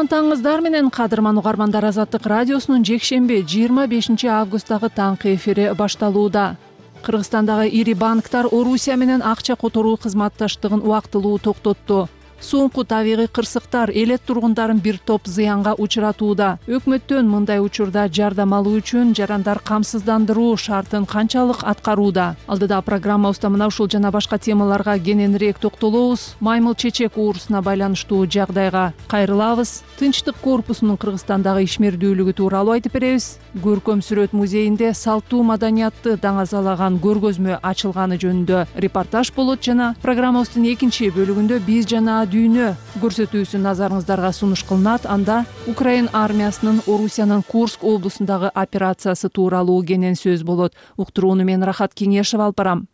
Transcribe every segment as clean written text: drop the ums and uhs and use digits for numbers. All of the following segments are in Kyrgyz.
Кутмантаңыздар менен кадырман угармандар, Азаттык радиосунун жекшемби 25 августтагы таңкы эфири башталууда. Кыргызстандагы ири банктар Орусия менен акча которуу кызматташтыгын убактылуу токтотту. Соңку табигый кырсыктар элет тургундарын бир топ зыянга учуратууда. Өкмөттөн мындай учурда жардам алуу үчүн жарандар камсыздандыруу шартын канчалык аткарууда? Алдыда программабызда мына ушул жана башка темаларга кененирээк токтолобуз. Маймыл чечек оорусуна байланыштуу жагдайга кайрылабыз. Тынчтык корпусунун Кыргызстандагы ишмердүүлүгү тууралуу айтып беребиз. Көркөм сүрөт музейинде салтуу маданиятты даңазалаган көргөзмө ачылганы жөнүндө репортаж болот жана программабыздын экинчи бөлүгүндө биз жана дүйнө көрсөтүүсү назарыңыздарга сунуш кылынат. Анда Украин армиясынын Орусиянын Курск облусундагы операциясы тууралуу кенен сөз болот. Уктурууну мен Рахат Кеңешева алып барам.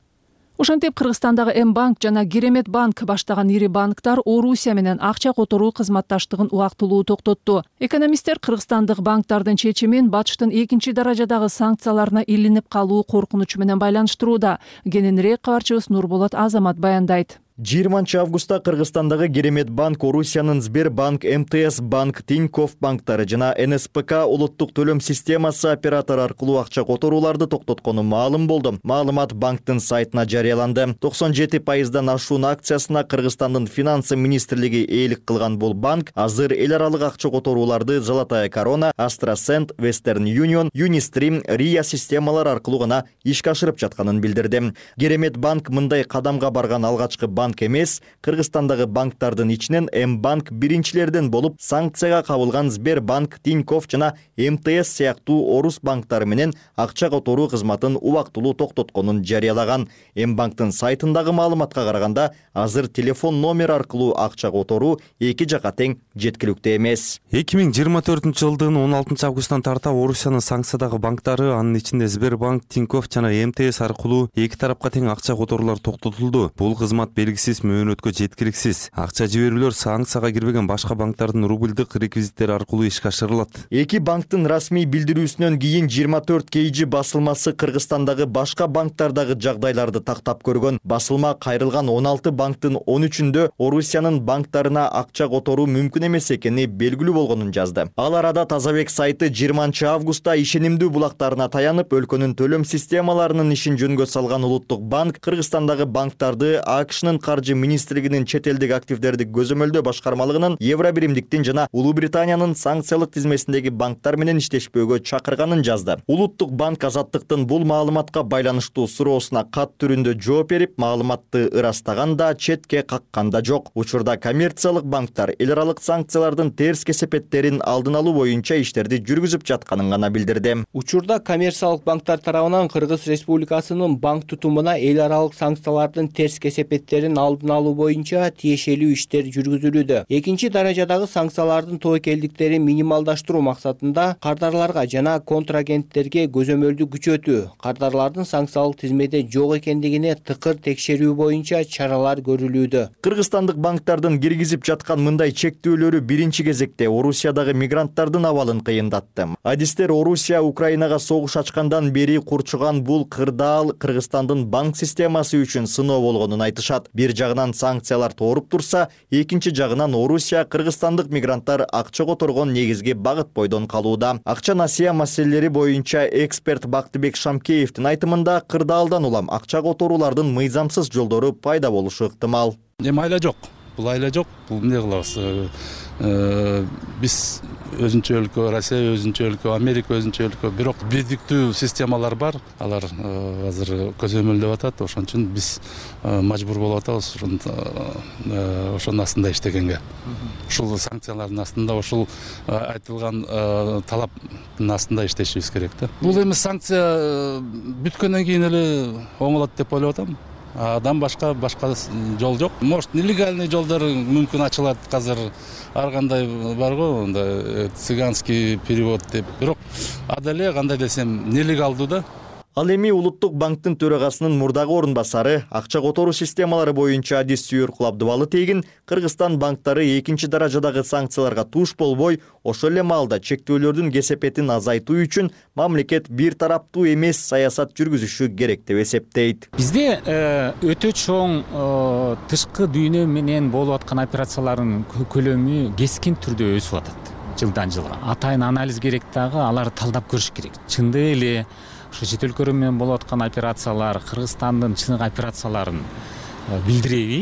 Ошентип Кыргызстандагы М-банк жана Керемет банк баштаган ири банктар Орусия менен акча которуу кызматташтыгын убактылуу токтотту. Экономисттер Кыргызстандык банктардын чечимин Батыштын экинчи даражадагы санкцияларына илинип калуу коркунучу менен байланыштырууда. Кененирээк кабарчыбыз Нурболот Азамат баяндайт. 20 августта Кыргызстандагы Керемет банк, Орусиянын Сбербанк, МТС банк, Тинькофф банктары жана НСПК улуттук төлөм системасы оператору аркылуу акча которууларды токтоткону маалым болду. Маалымат банктын сайтына жарыяланды. 97%дан ашуун акциясына Кыргызстандын финансы министрлиги ээлик кылган бул банк азыр эл аралык акча которууларды Золотая корона, Астрасент, Вестерн Юнион, Юнистрим, Рия системалар аркылуу гана ишке ашырып жатканын билдирди. Керемет банк мындай кадамга барган алгачкы банк эмес. Кыргызстандагы банктардын ичинен М-банк биринчилерден болуп, санкцияга кабылган Сбербанк, Тинькофф жана МТС сыяктуу орус банктары менен акча которуу кызматын убактылуу токтотконун жарыялаган. М-банктын сайтындагы маалыматка караганда, азыр телефон номер аркылуу акча которуу эки жака тең жеткиликтүү эмес. 2024-жылдын 16 августтан тарта Орусиянын санкциядагы банктары, анын ичинде Сбербанк, Тинькофф жана МТС аркылуу эки тарапка тең акча которуулар токтотулду. Бул кызмат белгисиз, мөөнөткө жеткиликсиз. Акча жиберүүлөр санкцияга кирбеген башка банктардын рубльдык реквизиттери аркылуу ишке ашырылат. Эки банктын расмий билдирүүсүнөн кийин 24 KG басылмасы Кыргызстандагы башка банктардагы жагдайларды тактап көргөн. Басылма кайрылган 16 банктын 13-үндө Орусиянын банктарына акча которуу мүмкүн эмес экени белгилүү болгонун жазды. Ал арада Тазабек сайты 20 августта ишенимдүү булактарына таянып, өлкөнүн төлөм системаларынын ишин жөнгө салган улуттук банк Кыргызстандагы банктарды АКШнын каржы министрлигинин чет элдик активдерди көзөмөлдөө башкармалыгынын, Евробиримдиктин жана Улуу Британиянын санкциялык тизмесиндеги банктар менен иштешпөөгө чакырганын жазды. Улуттук банк Азаттыктын бул маалыматка байланыштуу суроосуна кат түрүндө жооп берип, маалыматты ырастаган да, четке каккан да жок. Учурда коммерциялык банктар эл аралык санкциялардын терс кесепеттерин алдын алуу боюнча иштерди жүргүзүп жатканын гана билдирди. Учурда коммерциялык банктар тарабынан Кыргыз Республикасынын банк тутумуна эл аралык санкциялардын терс кесепеттерин алдын алуу боюнча тиешелүү иштер жүргүзүлүүдө. Экинчи даражадагы санкциялардын тобокелдиктерин минималдаштыруу максатында кардарларга жана контрагенттерге көзөмөлдү күчөтүү, кардарлардын санкциялык тизмеде жок экендигине тыкыр текшерүү боюнча чаралар көрүлүүдө. Кыргызстандык банктардын киргизип жаткан мындай чектөөлөрү биринчи кезекте Орусиядагы мигранттардын абалын кыйындатты. Адистер Орусия Украинага согуш ачкандан бери курчуган бул кырдаал Кыргызстандын банк системасы үчүн сыноо болгонун айтышат. Бир жагынан санкциялар тооруп турса, экинчи жагынан Орусия кыргызстандык мигранттар акча которгон негизги багыт бойдон калууда. Акча насыя маселелери боюнча эксперт Бактыбек Шамкеевдин айтымында, кырдаалдан улам акча которуулардын мыйзамсыз жолдору пайда болушу ыктымал. Айла жок. Бул айла жок. Бул эмне кылабыз? Биз өзүнчө өлкө, Россия өзүнчө өлкө, Америка өзүнчө өлкө, бирок бирдиктүү системалар бар. Алар азыр көзөмөлдөп атат. Ошон үчүн биз мажбур болуп атабыз ошонун астында иштегенге. Ушул санкциялардын астында, ушул айтылган талаптын астында иштешибиз керек да. Бул эми санкция бүткөндөн кийин эле оңолот деп ойлоп атам. Адан башка жол жок. Может, нелегальный жолдор мүмкүн ачылат. Азыр ар кандай бар го, цыганский перевод деп. Бирок ада эле кандай десем, нелегалдуу да. Ал эми Улуттук банктын төрагасынын мурдагы орун басары акча которуу системалары боюнча адис сүйөр Кулабдыбалы тегин Кыргызстан банктары экинчи даражадагы санкцияларга туш болбой, ошол эле маалда чектөөлөрдүн кесепетин азайтуу үчүн мамлекет бир тараптуу эмес саясат жүргүзүшү керек деп эсептейт. Бизде өтө чоң тышкы дүйнө менен болуп аткан операциялардын көлөмү кескин түрдө өсүп атат жылдан жылга. Атайын анализ керек дагы, аларды талдап көрүш керек. Чындык эле ошо чет өлкөлөр менен болуп аткан операциялар Кыргызстандын чыныгы операцияларын билдиреби?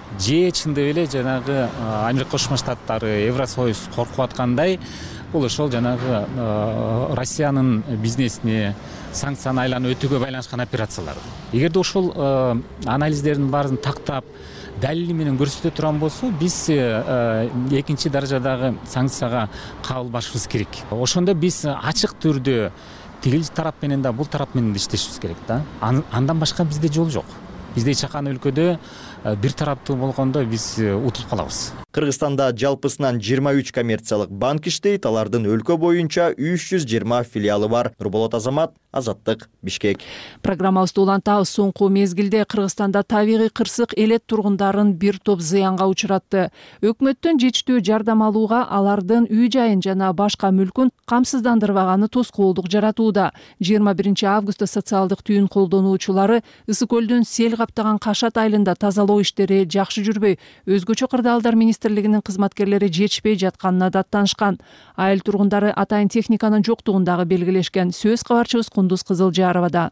Же чындык эле жанагы Америка Кошмо Штаттары, Евросоюз коркуп аткандай, бул ошол жанагы Россиянын бизнесине санкцияны айланып өтүүгө байланышкан операциялар. Эгерде ошол анализдердин баарын тактап, далили менен көрсөтө турган болсо, биз экинчи даражадагы санкцияга кабылбашыбыз керек. Ошондо биз ачык түрдө тигил тарап менен да, бул тарап менен да иштешибиз керек да. Андан башка бизде жол жок. Бизде чакан өлкөдө бир тараптуу болгондо биз утулуп калабыз. Кыргызстанда жалпысынан 23 коммерциялык банк иштейт, алардын өлкө боюнча 320 филиалы бар. Нурболот Азамат, Азаттык, Бишкек. Программабызды улантабыз. Соңку мезгилде Кыргызстанда табигый кырсык элет тургундарын бир топ зыянга учуратты. Өкмөттөн жетиштүү жардам алууга алардын үй жайын жана башка мүлкүн камсыздандырбаганы тоскоолдук жаратууда. 21 августта социалдык түйүн колдонуучулары Ысык көлдүн сел каптаган Кашат айылында тазалоо иштери жакшы жүрбөй, өзгөчө кырдаалдар министрлигинин кызматкерлери жетишпей жатканына даттанышкан. Айыл тургундары атайын техниканын жоктугун дагы белгилешкен. Сөз кабарчыбыз Кундуз Кызылжаровада.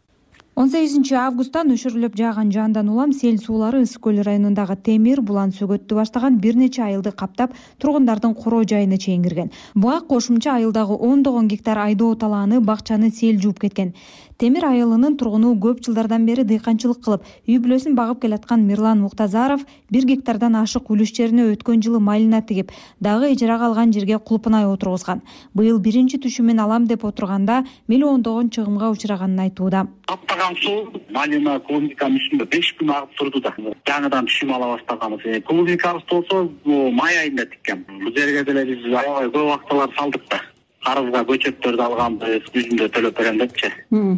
18 августтан өшүрүлүп жааган жандан улам сел суулары Ысык көл районундагы Темир, Булан сөгөттү баштаган бир нече айылды каптап, тургундардын короо жайына чейин кирген. Буга кошумча айылдагы 10 гектар айдоо талааны, бакчаны сел жууп кеткен. Темир айылынын тургуну көп жылдардан бери дыйканчылык кылып, үй бүлөсүн багып келаткан Мирлан Муктазаров 1 гектардан ашык үлүш жерине өткөн жылы малина тигип, дагы ижарага алган жерге кулпунай отургузган. Быйыл биринчи түшүмүн алам деп отурганда миллиондогон чыгымга учураганын айтууда. Таптаган суу малина клубниканын үстүндө 5 күн агып турду да. Жаңыдан түшүм ала баштаганбыз. Клубникабыз болсо май айында тиккен. Бул жерге деле биз аябай көп акчалар салдык да. Карызга көчөттөрдү алганбыз, жүзүндө төлөп берем депчи.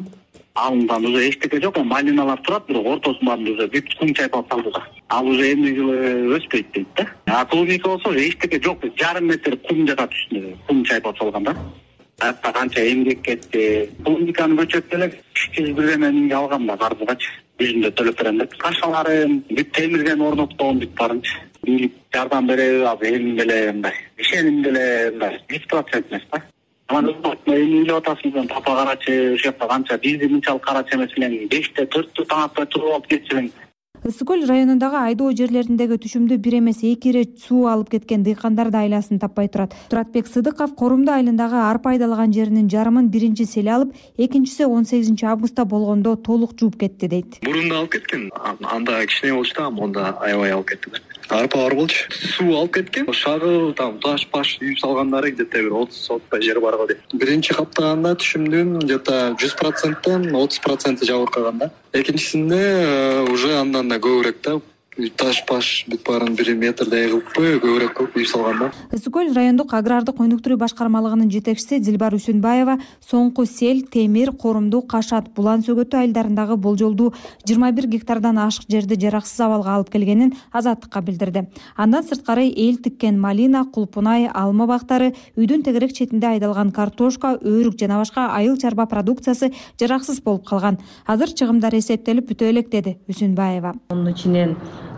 Алындан уже эчтеке жок, малиналар турат, бирок ортосунан уже бүт кум чайпап салды да. Ал уже эмне жылы өспөйт дейт да. Клубника болсо эчтеке жок, жарым метр кум жатат үстүндө, кум чайпап салган да. Атта канча эмгек кетти. Клубниканын көчөт деле 200 миңге алгам да карызгачы. Жүзүндө төлөп берем деп. Кашаларын бүт темирден орноттогон бүт барынчы. Бийлик жардам береби, аз эми деле мындай. Ишеним деле мындай 100% эмес да. Анан эми эле атасынан тапа карачы, ошол жакта канча бизди мынчалык карачы эмес эле 5-те 4-тө таң атпай туруп алып кетсең. Ысык көл районундагы айдоо жерлериндеги түшүмдү бир эмес 2 ирет суу алып кеткен дыйкандар да айласын таппай турат. Туратбек Сыдыков Корумду айылындагы арпа айдалган жеринин жарымын биринчи сел алып, экинчиси 18 августта болгондо толук жууп кетти дейт. Бурунда алып кеткен, анда кичине болчу да, монда аябай алып кетти да. Арпа бар болчу. Суу алып кеткен. Шагыл таш-паш үйүп салгандары где-то бир 30 жер бар го дейт. Биринчи каптаганда түшүмдүн где-то 100%тан 30% жабыркаган да. Экинчисинде уже андан да көбүрөөк да. Таш-паш бүт баарын 1 метрдей кылып көбүрөөк үйүп салган да. Ысык көл райондук агрардык өнүктүрүү башкармалыгынын жетекчиси Дилбар Үсүнбаева соңку сел Темир, Корумду, Кашат, Булан сөгөтү айылдарындагы болжолдуу 21 гектардан ашык жерди жараксыз абалга алып келгенин Азаттыкка билдирди. Андан сырткары эл тиккен малина, кулпунай, алма бактары, үйдүн тегерек четинде айдалган картошка, өрүк жана башка айыл чарба продукциясы жараксыз болуп калган. Азыр чыгымдар эсептелип бүтө элек, деди Үсүнбаева. Мунун ичинен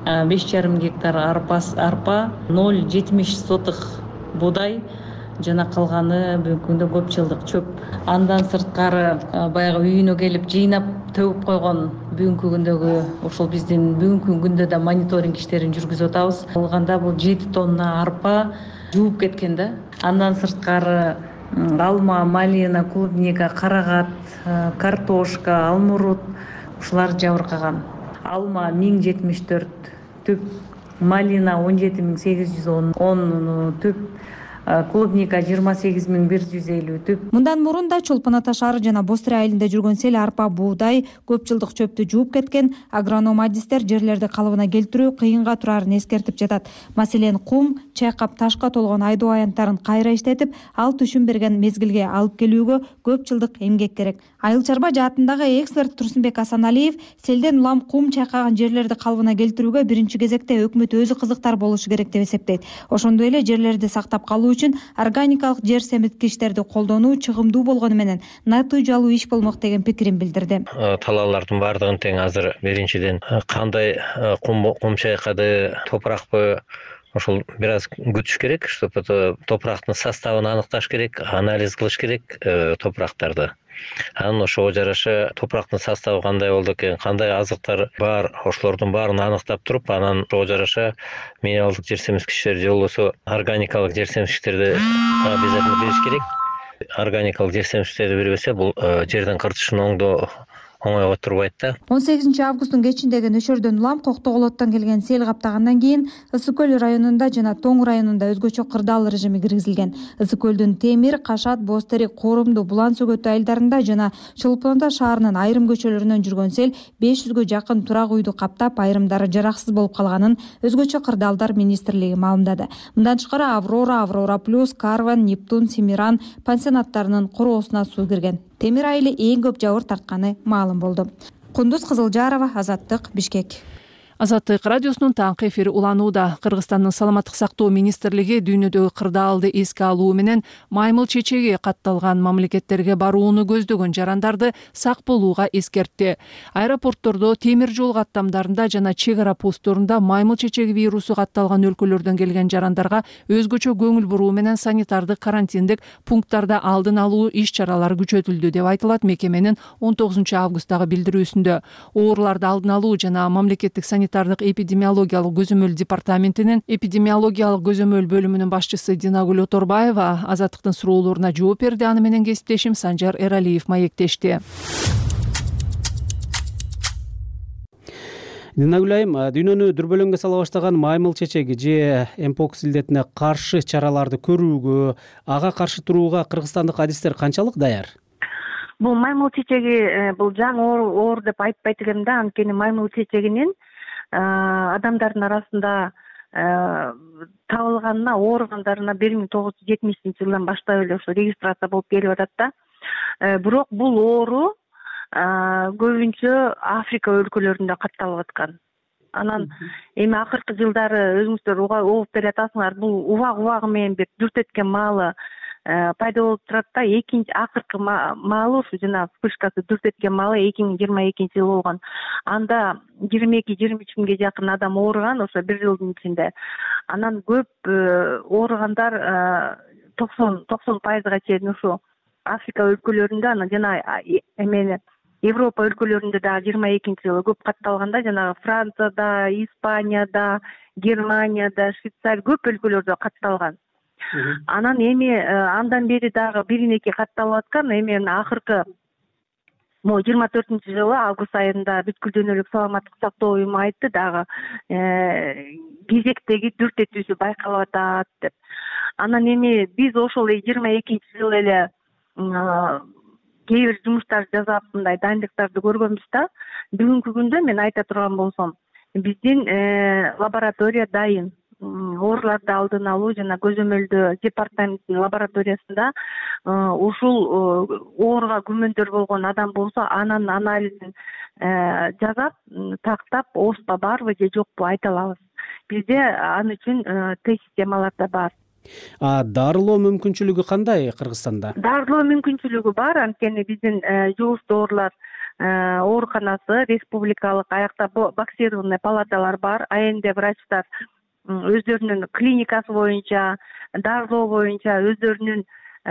5,5 гектар арпа, 0,70 будай жана калганы бүгүнкү күндө көп жылдык чөп. Андан сырткары баягы үйүнө келип жыйнап төгүп койгон бүгүнкү күндөгү ошол биздин бүгүнкү күндө да мониторинг иштерин жүргүзүп атабыз. Алганда бул 7 тонна арпа жууп кеткен да. Андан сырткары алма, малина, клубника, карагат, картошка, алмурут ушулар жабыркаган. Алма 1074 түп, малина 17810 түп, клубника 28.150 түп. Мындан мурун да Чолпон Ата шаары жана Бостри айылында жүргөн сел арпа, буудай, көп жылдык чөптү жууп кеткен. Агроном адистер жерлерди калыбына келтирүү кыйынга турарын эскертип жатат. Маселен, кум, чайкап ташка толгон айдоо аянттарын кайра иштетип, ал түшүн берген мезгилге алып келүүгө көп жылдык эмгек керек. Айыл чарба жаатындагы эксперт Турсунбек Асаналиев селден улам кум чайкаган жерлерди калыбына келтирүүгө биринчи кезекте өкмөт өзү кызыктар болушу керек деп эсептейт. Ошондой эле жерлерди сактап калуу үчүн органикалык жер семирткичтерди колдонуу чыгымдуу болгону менен натыйжалуу иш болмок деген пикирин билдирди. Талаалардын баардыгын тең азыр биринчиден кандай кум чайкады, топуракпы, ошол бир аз күтүш керек, чтобы топурактын составын аныкташ керек, анализ кылыш керек топурактарды. Анан ошого жараша топурактын составы кандай болду экен, кандай азыктар бар, ошолордун баарын аныктап туруп, анан ошого жараша минералдык жер семирткичтер же болбосо органикалык жер семирткичтерди обязательно бериш керек. Органикалык жер семирткичтерди бербесе, бул жердин кыртышын оңойго турбайт да. 18 августтун кечиндеги нөшөрдөн улам Коктоголоттон келген сел каптагандан кийин Ысык көл районунда жана Тоң районунда өзгөчө кырдаал режими киргизилген. Ысык көлдүн Темир, Кашат, Бостери, Корумду, Булан сөгөтү айылдарында жана Чолпон Ата шаарынын айрым көчөлөрүнөн жүргөн сел 500гө жакын турак үйдү каптап, айрымдары жараксыз болуп калганын өзгөчө кырдаалдар министрлиги маалымдады. Мындан тышкары Аврора Плюс, Карван, Нептун, Семиран пансионаттарынын короосуна суу кирген. Темир айылы эң көп жабыр тартканы маалым болду. Кундуз Кызылжарова, Азаттык, Бишкек. Азаттык радиосунун таңкы эфири уланууда. Кыргызстандын саламаттык сактоо министрлиги дүйнөдөгү кырдаалды эске алуу менен маймыл чечеги катталган мамлекеттерге барууну көздөгөн жарандарды сак болууга эскертти. Аэропорттордо, темир жол каттамдарында жана чек ара постторунда маймыл чечеги вирусу катталган өлкөлөрдөн келген жарандарга өзгөчө көңүл буруу менен санитардык карантиндик пункттарда алдын алуу иш-чаралары күчөтүлдү деп айтылат мекеменин 19 августтагы билдирүүсүндө. Ооруларды алдын алуу жана мамлекеттик санитардык эпидемиологиялык көзөмөл департаментинин эпидемиологиялык көзөмөл бөлүмүнүн башчысы Динагүл Оторбаева Азаттыктын суроолоруна жооп берди. Аны менен кесиптешим Санжар Эралиев маектешти. Динагүл айым, дүйнөнү дүрбөлөңгө сала баштаган маймыл чечеги же мпокс илдетине каршы чараларды көрүүгө, ага каршы турууга кыргызстандык адистер канчалык даяр? Бул маймыл чечеги бул жаңы оор деп айтпайт элем да, анткени маймыл чечегинин адамдардын арасында табылганына, ооругандарына 1970 жылдан баштап эле ошо регистрация болуп келип атат да. Бирок бул оору көбүнчө Африка өлкөлөрүндө катталып аткан. Анан эми акыркы жылдары өзүңүздөр угуп бере атасыңар, бул убагы менен бир дүртеткен маалы пайда болуп турат да. Акыркы маалы ушу жана вспышкасы дүртеткен маалы 2022 жыл болгон. Анда 22-23 миңге жакын адам ооруган ошо бир жылдын ичинде. Анан көп ооругандар 90%га чейин ушу Африка өлкөлөрүндө, анан жана Европа өлкөлөрүндө дагы 22 жылы көп катталганда, жана Францияда, Испанияда, Германияда, Швейцария көп өлкөлөрдө катталган. Анан эми андан бери дагы биринеки катталып аткан. Эми акыркы 24-жылы август айында бүткүл дүйнөлүк саламаттык сактоо уюму айтты дагы кезектеги дүртетүүсү байкалып атат деп. Анан эми биз ошол 22 жылы эле кээ бир жумуштар жасап мындай дайындыктарды көргөнбүз да. Бүгүнкү күндө мен айта турган болсом, биздин лаборатория дайын. Ооруларды алдын алуу жана көзөмөлдөө департаментинин лабораториясында ушул ооруга күмөндөр болгон адам болсо, анын анализин жасап, тактап, ооруба барбы же жокпу айта алабыз. Бизде ал үчүн тест системалар да бар. Дарылоо мүмкүнчүлүгү кандай Кыргызстанда? Дарылоо мүмкүнчүлүгү бар, анткени биздин жугуштуу оорулар ооруканасы, республикалык аякта боксированный палаталар бар. АНД врачтар өздөрүнүн клиникасы боюнча, дарылоо боюнча өздөрүнүн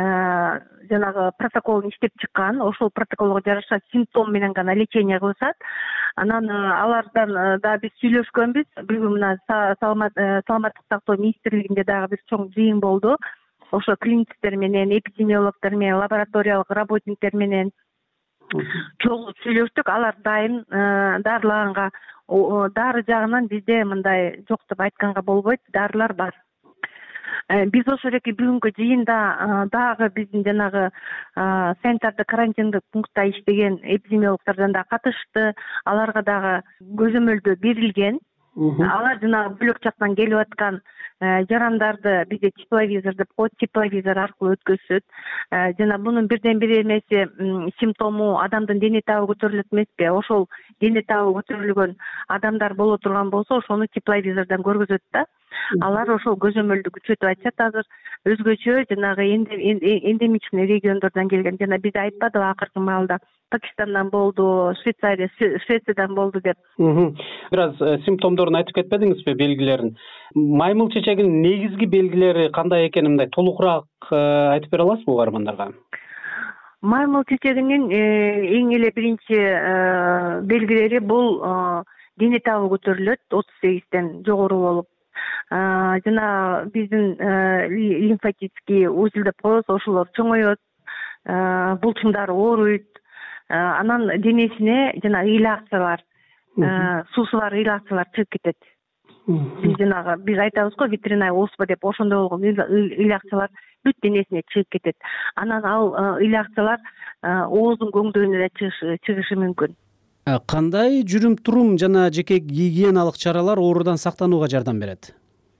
жанагы протоколун иштеп чыккан. Ошол протоколго жараша симптом менен гана лечение кылышат. Анан алардан да биз сүйлөшкөнбүз. Бүгүн мына саламаттык сактоо министрлигинде дагы бир чоң жыйын болду. Ошо клиниктер менен, эпидемиологдор менен, лабораториялык работниктер менен чогуу сүйлөштүк. Алар дайым дарылаганга. Дары жагынан бизде мындай жок деп айтканга болбойт, дарылар бар. биз ошол эки бүгүнкү жыйында дагы биздин жанагы санитардык карантиндик пунктта иштеген эпидемиологдордон да катышты, аларга дагы көзөмөлдөө берилген. Алар жанагы бөлөк жактан келип аткан жарандарды бизде тепловизор деп коет, тепловизор аркылуу өткөзүшөт. Жана мунун бирден бир эмеси симптому адамдын дене табы көтөрүлөт эмеспи? Ошол дене табы көтөрүлгөн адамдар боло турган болсо, ошону тепловизордон көргөзөт да. Алар ошол көзөмөлдү күчөтүп атышат азыр. Өзгөчө жанагы эндемичный региондордон келген, жана бизде айтпадыбы акыркы маалда Пакистандан болду, Швециядан болду деп. Бир аз симптомдорун айтып кетпедиңизби, белгилерин? Маймыл чечегинин негизги белгилери кандай экенин мындай толугураак айтып бере аласызбы угармандарга? Маймыл чечегинин эң эле биринчи белгилери бул дене табы көтөрүлөт, 38ден жогору болуп. Жана биздин лимфатический узел деп коебуз, ошолор чоңоет, булчуңдары ооруйт. Анан денесине жана ыйлакчалар, суусу бар ыйлакчалар чыгып кетет. Биз айтабыз го ветеринарный оспа деп, ошондой болгон ыйлакчалар бүт денесине чыгып кетет. Анан ал ыйлакчалар ооздун көңдөйүнө да чыгышы мүмкүн. Кандай жүрүм-турум жана жеке гигиеналык чаралар оорудан сактанууга жардам берет?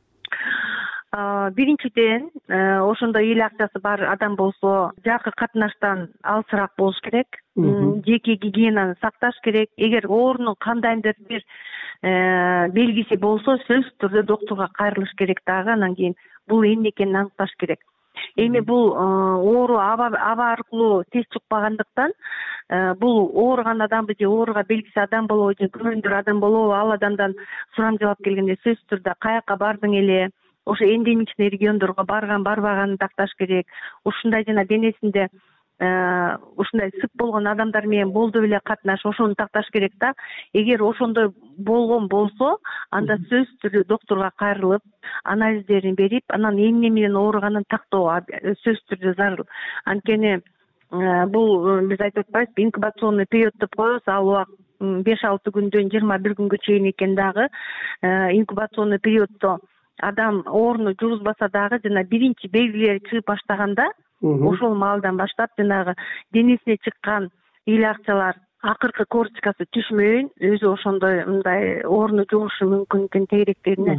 Биринчиден, ошондой ыйлакчасы бар адам болсо, жакын катнаштан алысыраак болуш керек. Жеке гигиенаны сакташ керек. Эгер оорунун кандайдыр бир белгиси болсо, сөзсүз түрдө доктурга кайрылыш керек дагы. Анан кийин бул эмне экенин аныкташ керек. Эми бул оору аба аркылуу тез чыкпагандыктан, бул ооруган адамбы же ооруга белгиси адам болобу же күмөндөр адам болобу, ал адамдан сурам жаап келгенде сөзсүз түрдө каяка бардың эле, ошо эндемичный региондорго барбаганын такташ керек. Ушундай жана денесинде ушундай сып болгон адамдар менен болду беле катнаш, ошону такташ керек да. Эгер ошондой болгон болсо, анда сөзсүз түрдө доктурга кайрылып, анализдерин берип, анан эмне менен ооруганын тактоо сөзсүз түрдө зарыл. Анткени бул биз айтып атпайбызбы, инкубационный период деп коебуз, ал убакыт 5-6 күндөн 21 күнгө чейин экен дагы. Инкубационный периоддо адам ооруну жугузбаса дагы жана биринчи белгилери чыгып баштаганда, ошол маалдан баштап жанагы денесине чыккан ыйлакчалар акыркы корочкасы түшмөйүн, өзү ошондой мындай ооруну жугушу мүмкүн экен тегеректерине.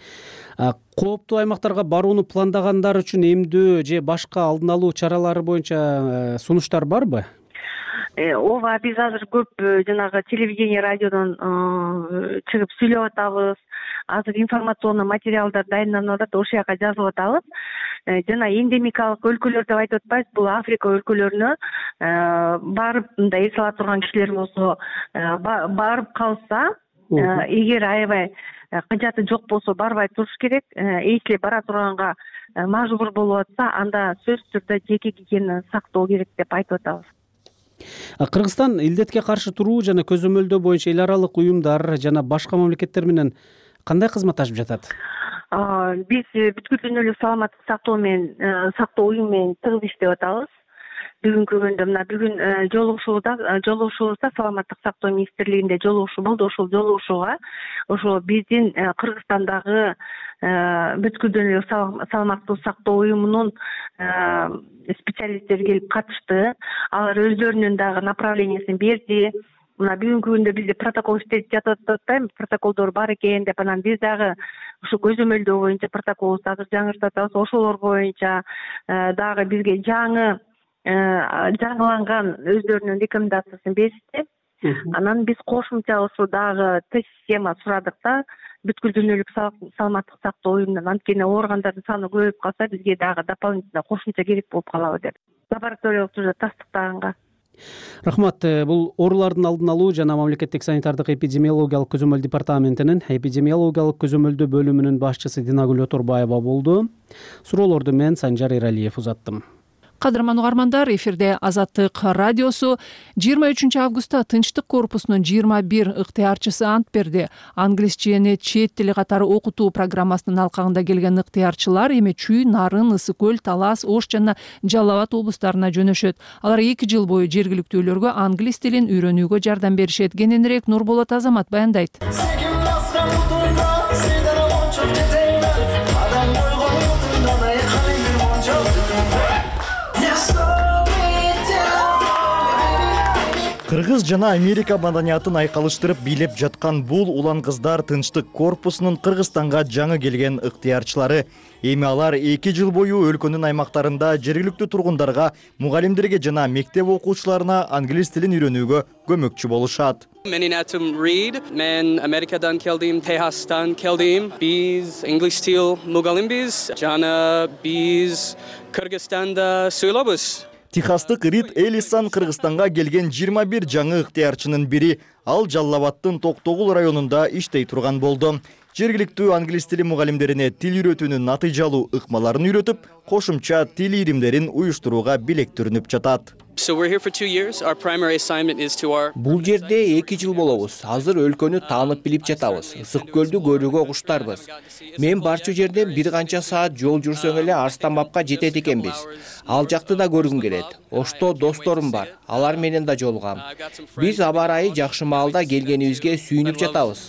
Кооптуу аймактарга барууну пландагандар үчүн эмдөө же башка алдын алуу чаралары боюнча сунуштар барбы? Ооба, биз азыр көп жанагы телевидение, радиодон чыгып сүйлөп атабыз. Азыр информационный материалдар дайындалып атат, ошол жака жазылып атабыз. Жана эндемикалык өлкөлөр деп айтып атпайбыз, бул Африка өлкөлөрүнө барып мындай эс ала турган кишилер болсо, барып калса, эгер аябай кыжаты жок болсо барбай туруш керек. Если бара турганга мажбур болуп атса, анда сөзсүз түрдө жеке гигиенаны сактоо керек деп айтып атабыз. Кыргызстан илдетке каршы туруу жана көзөмөлдөө боюнча эл аралык уюмдар жана башка мамлекеттер менен кандай кызматташып жатат? Биз бүткүл дүйнөлүк саламаттык сактоо уюму менен тыгыз иштеп атабыз. Бүгүнкү күндө мына бүгүн жолугушуубузда саламаттык сактоо министрлигинде жолугушуу болду. Ошол жолугушууга ошо биздин Кыргызстандагы бүткүл дүйнөлүк саламаттык сактоо уюмунун специалисттери келип катышты. Алар өздөрүнүн дагы направлениясын берди. Мына бүгүнкү күндө бизде протокол иштеп жатат атпаймынбы, протоколдор бар экен деп, анан биз дагы ушу көзөмөлдөө боюнча протоколубузду азыр жаңыртып атабыз. Ошолор боюнча дагы бизге жаңыланган өздөрүнүн рекомендациясын беришти. Анан биз кошумча ошо дагы тест система сурадык да, бүткүл дүйнөлүк саламаттык сактоо уюмунан. Анткени ооругандардын саны көбөйүп калса, бизге дагы дополнительно кошумча керек болуп калабы деп. Лабораториялык түрдө тастыктаганга. Рахмат. Бул оорулардын алдын алуу жана мамлекеттик санитардык эпидемиологиялык көзөмөл департаментинин эпидемиологиялык көзөмөлдөө бөлүмүнүн башчысы Динагүл Оторбаева болду. Суроолорду мен Санжар Эралиев узаттым. Кадырман угармандар, эфирде Азаттык радиосу. 23 августта Тынчтык корпусунун 21 ыктыярчысы ант берди. Англисчени чет тили катары окутуу программасынын алкагында келген ыктыярчылар эми Чүй, Нарын, Ысык көл, Талас, Ош жана Жалал Абад облустарына жөнөшөт. Алар 2 жыл бою жергиликтүүлөргө англис тилин үйрөнүүгө жардам беришет. Кененирээк Нурболот Азамат баяндайт. Кыргыз жана Америка маданиятын айкалыштырып бийлеп жаткан бул улан кыздар Тынчтык корпусунун Кыргызстанга жаңы келген ыктыярчылары. Эми алар 2 жыл бою өлкөнүн аймактарында жергиликтүү тургундарга, мугалимдерге жана мектеп окуучуларына англис тилин үйрөнүүгө көмөкчү болушат. Менин атым Reed, мен Америкадан келдим, Техастан келдим. Биз англис тил мугалимбиз жана биз Кыргызстанда сүйлөбүз. Техастык Рид Элисан Кыргызстанга келген 21 жаңы ыктыярчынын бири. Ал Жалал-Абадтын Токтогул районунда иштей турган болду. Жергиликтүү англис тили мугалимдерине тил үйрөтүүнүн натыйжалуу ыкмаларын үйрөтүп, кошумча тил иримдерин уюштурууга белектүрүнүп жатат. Бул жерде 2 жыл болобуз. Азыр өлкөнү таанып билип жатабыз. Ысык көлдү көрүүгө куштарбыз. Мен барчу жерден бир канча саат жол жүрсөң эле Арстанбабка жетет экенбиз. Ал жакты да көргүм келет. Ошто досторум бар. Алар менен да жолугам. Биз аба ырайы жакшы маалда келгенибизге сүйүнүп жатабыз.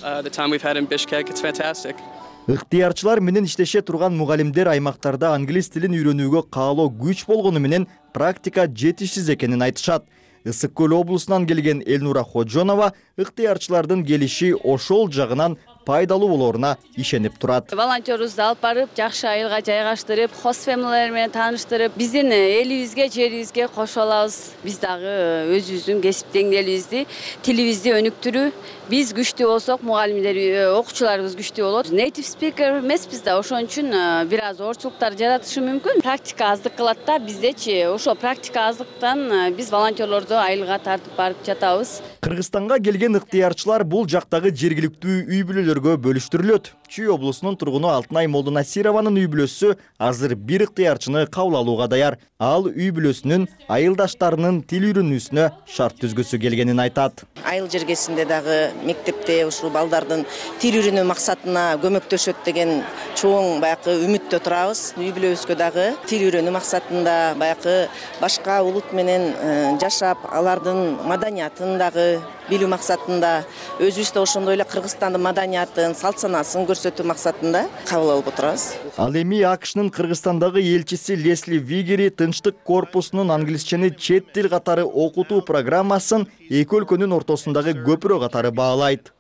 Ыктыярчылар менен иштеше турган мугалимдер аймактарда англис тилин үйрөнүүгө каалоо күч болгону менен практика жетишсиз экенин айтышат. Ысык көл облусунан келген Элнура Ходжонова ыктыярчылардын келиши ошол жагынан пайдалуу болоруна ишенип турат. Волонтерубузду алып барып, жакшы айылга жайгаштырып, хост фэмилилер менен тааныштырып, биздин элибизге, жерибизге кошо алабыз. Биз дагы өзүбүздүн кесип деңгээлибизди, тилибизди өнүктүрүү. Биз күчтүү болсок, мугалимдер, окуучуларыбыз күчтүү болот. Native speaker эмеспиз да, ошон үчүн бир аз орчулуктар жаратышы мүмкүн. Практика аздык кылат да, биздечи ошо практика аздыктан биз волонтерлорду айылга тартып барып жатабыз. Кыргызстанга келген ыктыярчылар бул жактагы жергиликтүү үй бүлөлөргө бөлүштүрүлөт. Чүй облусунун тургуну Алтынай Молдонасированын үй бүлөсү азыр бир ыктыярчыны кабыл алууга даяр. Ал үй бүлөсүнүн айылдаштарынын тил үйрөнүүсүнө шарт түзгүсү келгенин айтат. Айыл жергесинде дагы мектепте ушул балдардын тил үйрөнүү максатына көмөктөшөт деген чоң баягы үмүттө турабыз. Үй бүлөбүзгө дагы тил үйрөнүү максатында баягы башка улут менен жашап, алардын маданиятын дагы билүү максатында, өзүбүз да ошондой эле Кыргызстандын маданиятын, салт санаасын көрсөтүү максатында кабыл алып отурабыз. Ал эми АКШнын Кыргызстандагы элчиси Лесли Вигери Тынчтык корпусунун англисчени чет тил катары окутуу программасын эки өлкөнүн ортосундагы көпүрө катары баалайт.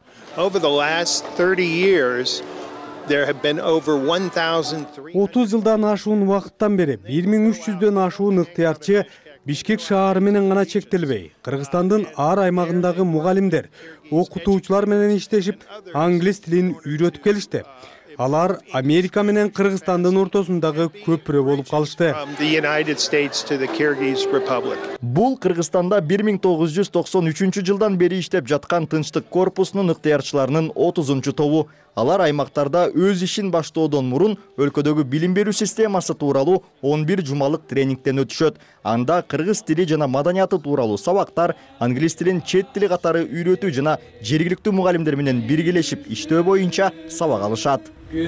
30 жылдан ашуун убакыттан бери 1300дөн ашуун ыктыярчы Бишкек шаары менен гана чектелбей, Кыргызстандын ар аймагындагы мугалимдер, окутуучулар менен иштешип, англис тилин үйрөтүп келишти. Алар Америка менен Кыргызстандын ортосундагы көпүрө болуп калышты. Бул Кыргызстанда 1993 жылдан бери иштеп жаткан Тынчтык корпусунун ыктыярчыларынын 30-чу тобу. Алар аймактарда өз ишин баштоодон мурун өлкөдөгү билим берүү системасы тууралуу 11 жумалык тренингден өтүшөт. Анда кыргыз тили жана маданияты тууралуу сабактар, англис тилин чет тили катары үйрөтүү жана жергиликтүү мугалимдер менен биргелешип иштөө боюнча сабак алышат.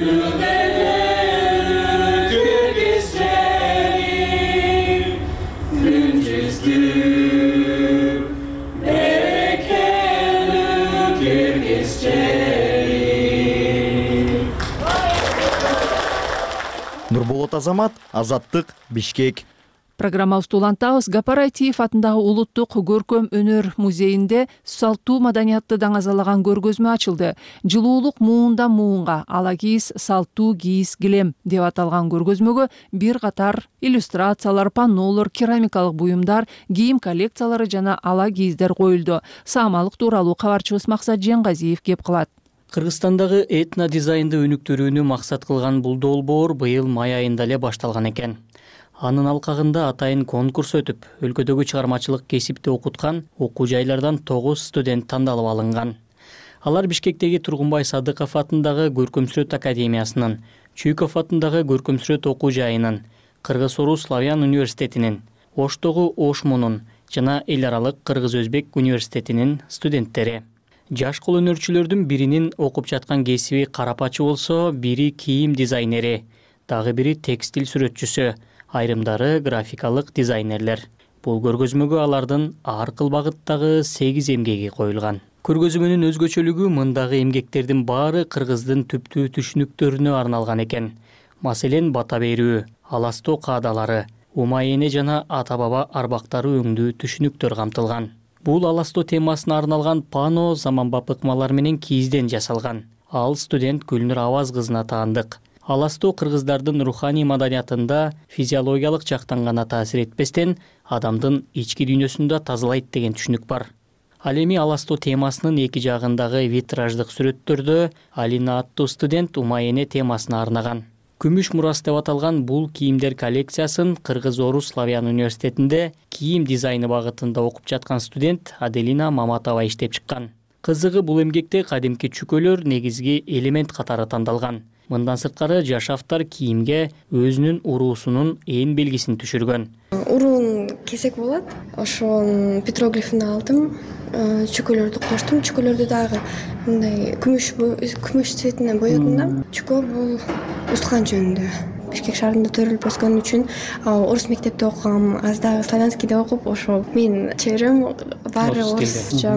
Нурболот Азамат, Азаттык, Бишкек. Программабызды улантабыз. Гапар Айтиев атындагы улуттук көркөм өнөр музейинде салттуу маданиятты даңазалаган көргөзмө ачылды. Жылуулук муундан муунга, ала кийиз, салттуу кийиз килем деп аталган көргөзмөгө бир катар иллюстрациялар, паннолор, керамикалык буюмдар, кийим коллекциялары жана ала кийиздер коюлду. Саамалык тууралуу кабарчыбыз Максат Жеңгазиев кеп кылат. Кыргызстандагы этно дизайнды өнүктүрүүнү максат кылган бул долбоор быйыл май айында эле башталган экен. Анын алкагында атайын конкурс өтүп, өлкөдөгү чыгармачылык кесипти окуткан окуу жайлардан 9 студент тандалып алынган. Алар Бишкектеги Тургунбай Садыков атындагы Көркөмсүрөт академиясынын, Чуйков атындагы Көркөмсүрөт окуу жайынын, Кыргыз-Орус славян университетинин, Оштогу Ошмунун жана эл аралык Кыргыз-Өзбек университетинин студенттери. Жаш кол өнөрчүлөрдүн биринин окуп жаткан кесиби карапачы болсо, бири кийим дизайнери, дагы бири текстиль сүрөтчүсү, айрымдары графикалык дизайнерлер. Бул көргөзмөгө алардын ар кыл багыттагы 8 эмгеги коюлган. Көргөзмөнүн өзгөчөлүгү мындагы эмгектердин баары кыргыздын түптүү түшүнүктөрүнө арналган экен. Маселен, бата берүү, аластоо каадалары, умай эне жана ата баба арбактары өңдүү түшүнүктөр камтылган. Бул Аластоо темасына арналган пано заманбап ыкмалар менен кийизден жасалган. Ал студент Гүлнур Аваз кызына таандык. Аластоо кыргыздардын руханий маданиятында физиологиялык жактан гана таасир этпестен адамдын ички дүйнөсүндө тазалайт деген түшүнүк бар. Ал эми Аластоо темасынын эки жагындагы витраждык сүрөттөрдө Алина аттуу студент Умайене темасына арнаган. Күмүш мурас деп аталган бул кийимдер коллекциясын Кыргыз-Орус Славян университетинде кийим дизайны багытында окуп жаткан студент Аделина Маматова иштеп чыккан. Кызыгы бул эмгекте кадимки чүкөлөр негизги элемент катары тандалган. Мындан сырткары жаш автор кийимге өзүнүн уруусунун ээн белгисин түшүргөн. Уруун кесек болот. Ошонун петроглифин алдым. Чүкөлөрдү коштум. Чүкөлөрдү дагы мындай күмүш цветинен боёдум да. Чүкө бул устган жөнүндө. Бишкек шаарында төрөлүп өскөн үчүн орус мектепте окугам, аз дагы славянскийде окуп, ошо мен чеберем баары орусча.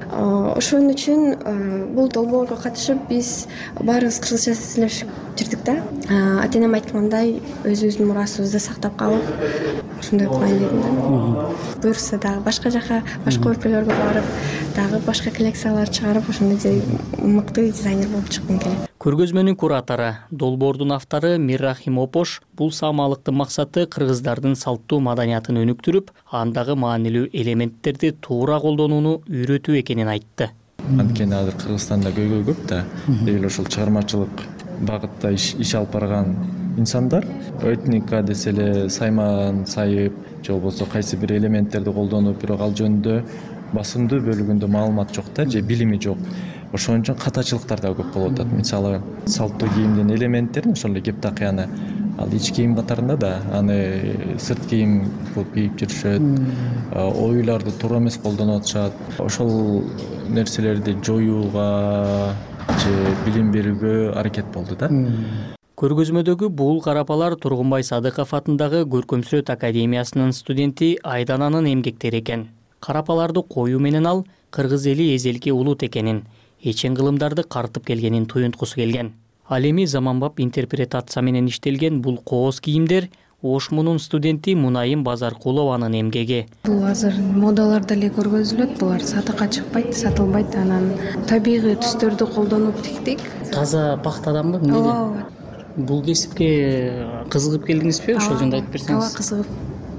Ошон үчүн бул долбоорго катышып биз баарыбыз кыргызча сүйлөшүп жүрдүк да. Ата-энем айткандай өзүбүздүн мурасыбызды сактап калып, ошондой кылайын дедим да. Буюрса дагы башка жака, башка өлкөлөргө барып, дагы башка коллекциялар чыгарып, ошондой мыкты дизайнер болуп чыккым келет. Көргөзмөнүн куратору, долбоордун автору Миррахим Опош бул саамалыктын максаты кыргыздардын салттуу маданиятын өнүктүрүп, андагы маанилүү элементтерди туура колдонууну үйрөтүү экенин айтты. Анткени азыр Кыргызстанда көйгөй көп да, эле ошол чыгармачылык багытта иш алып барган инсандар этника десе эле сайман сайып, же болбосо кайсы бир элементтерди колдонуп, бирок ал жөнүндө басымдуу бөлүгүндө маалымат жок да, же билими жок. Ошон үчүн катачылыктар да көп болуп атат. Мисалы, салттуу кийимдин элементтерин, ошол эле кептакыяны ал ич кийим катарында да, аны сырт кийим болуп кийип жүрүшөт, оюларды туура эмес колдонуп атышат. Ошол нерселерди жоюуга же билим берүүгө аракет болду да. Көргөзмөдөгү бул карапалар Тургунбай Садыков атындагы Көркөмсүрөт академиясынын студенти Айдананын эмгектери экен. Карапаларды коюу менен ал кыргыз эли эзелки улут экенин, эчен кылымдарды картып келгенин туюнткусу келген. Ал эми заманбап интерпретация менен иштелген бул кооз кийимдер Ошмунун студенти Мунайым Базаркулованын эмгеги. Бул азыр модаларда эле көргөзүлөт, булар сатыкка чыкпайт, сатылбайт, анан табигый түстөрдү колдонуп тиктик. Таза пахтаданбы эмнеден? Бул кесипке кызыгып келдиңизби? Ошол жөнүндө айтып берсеңиз. Ооба, кызыгып.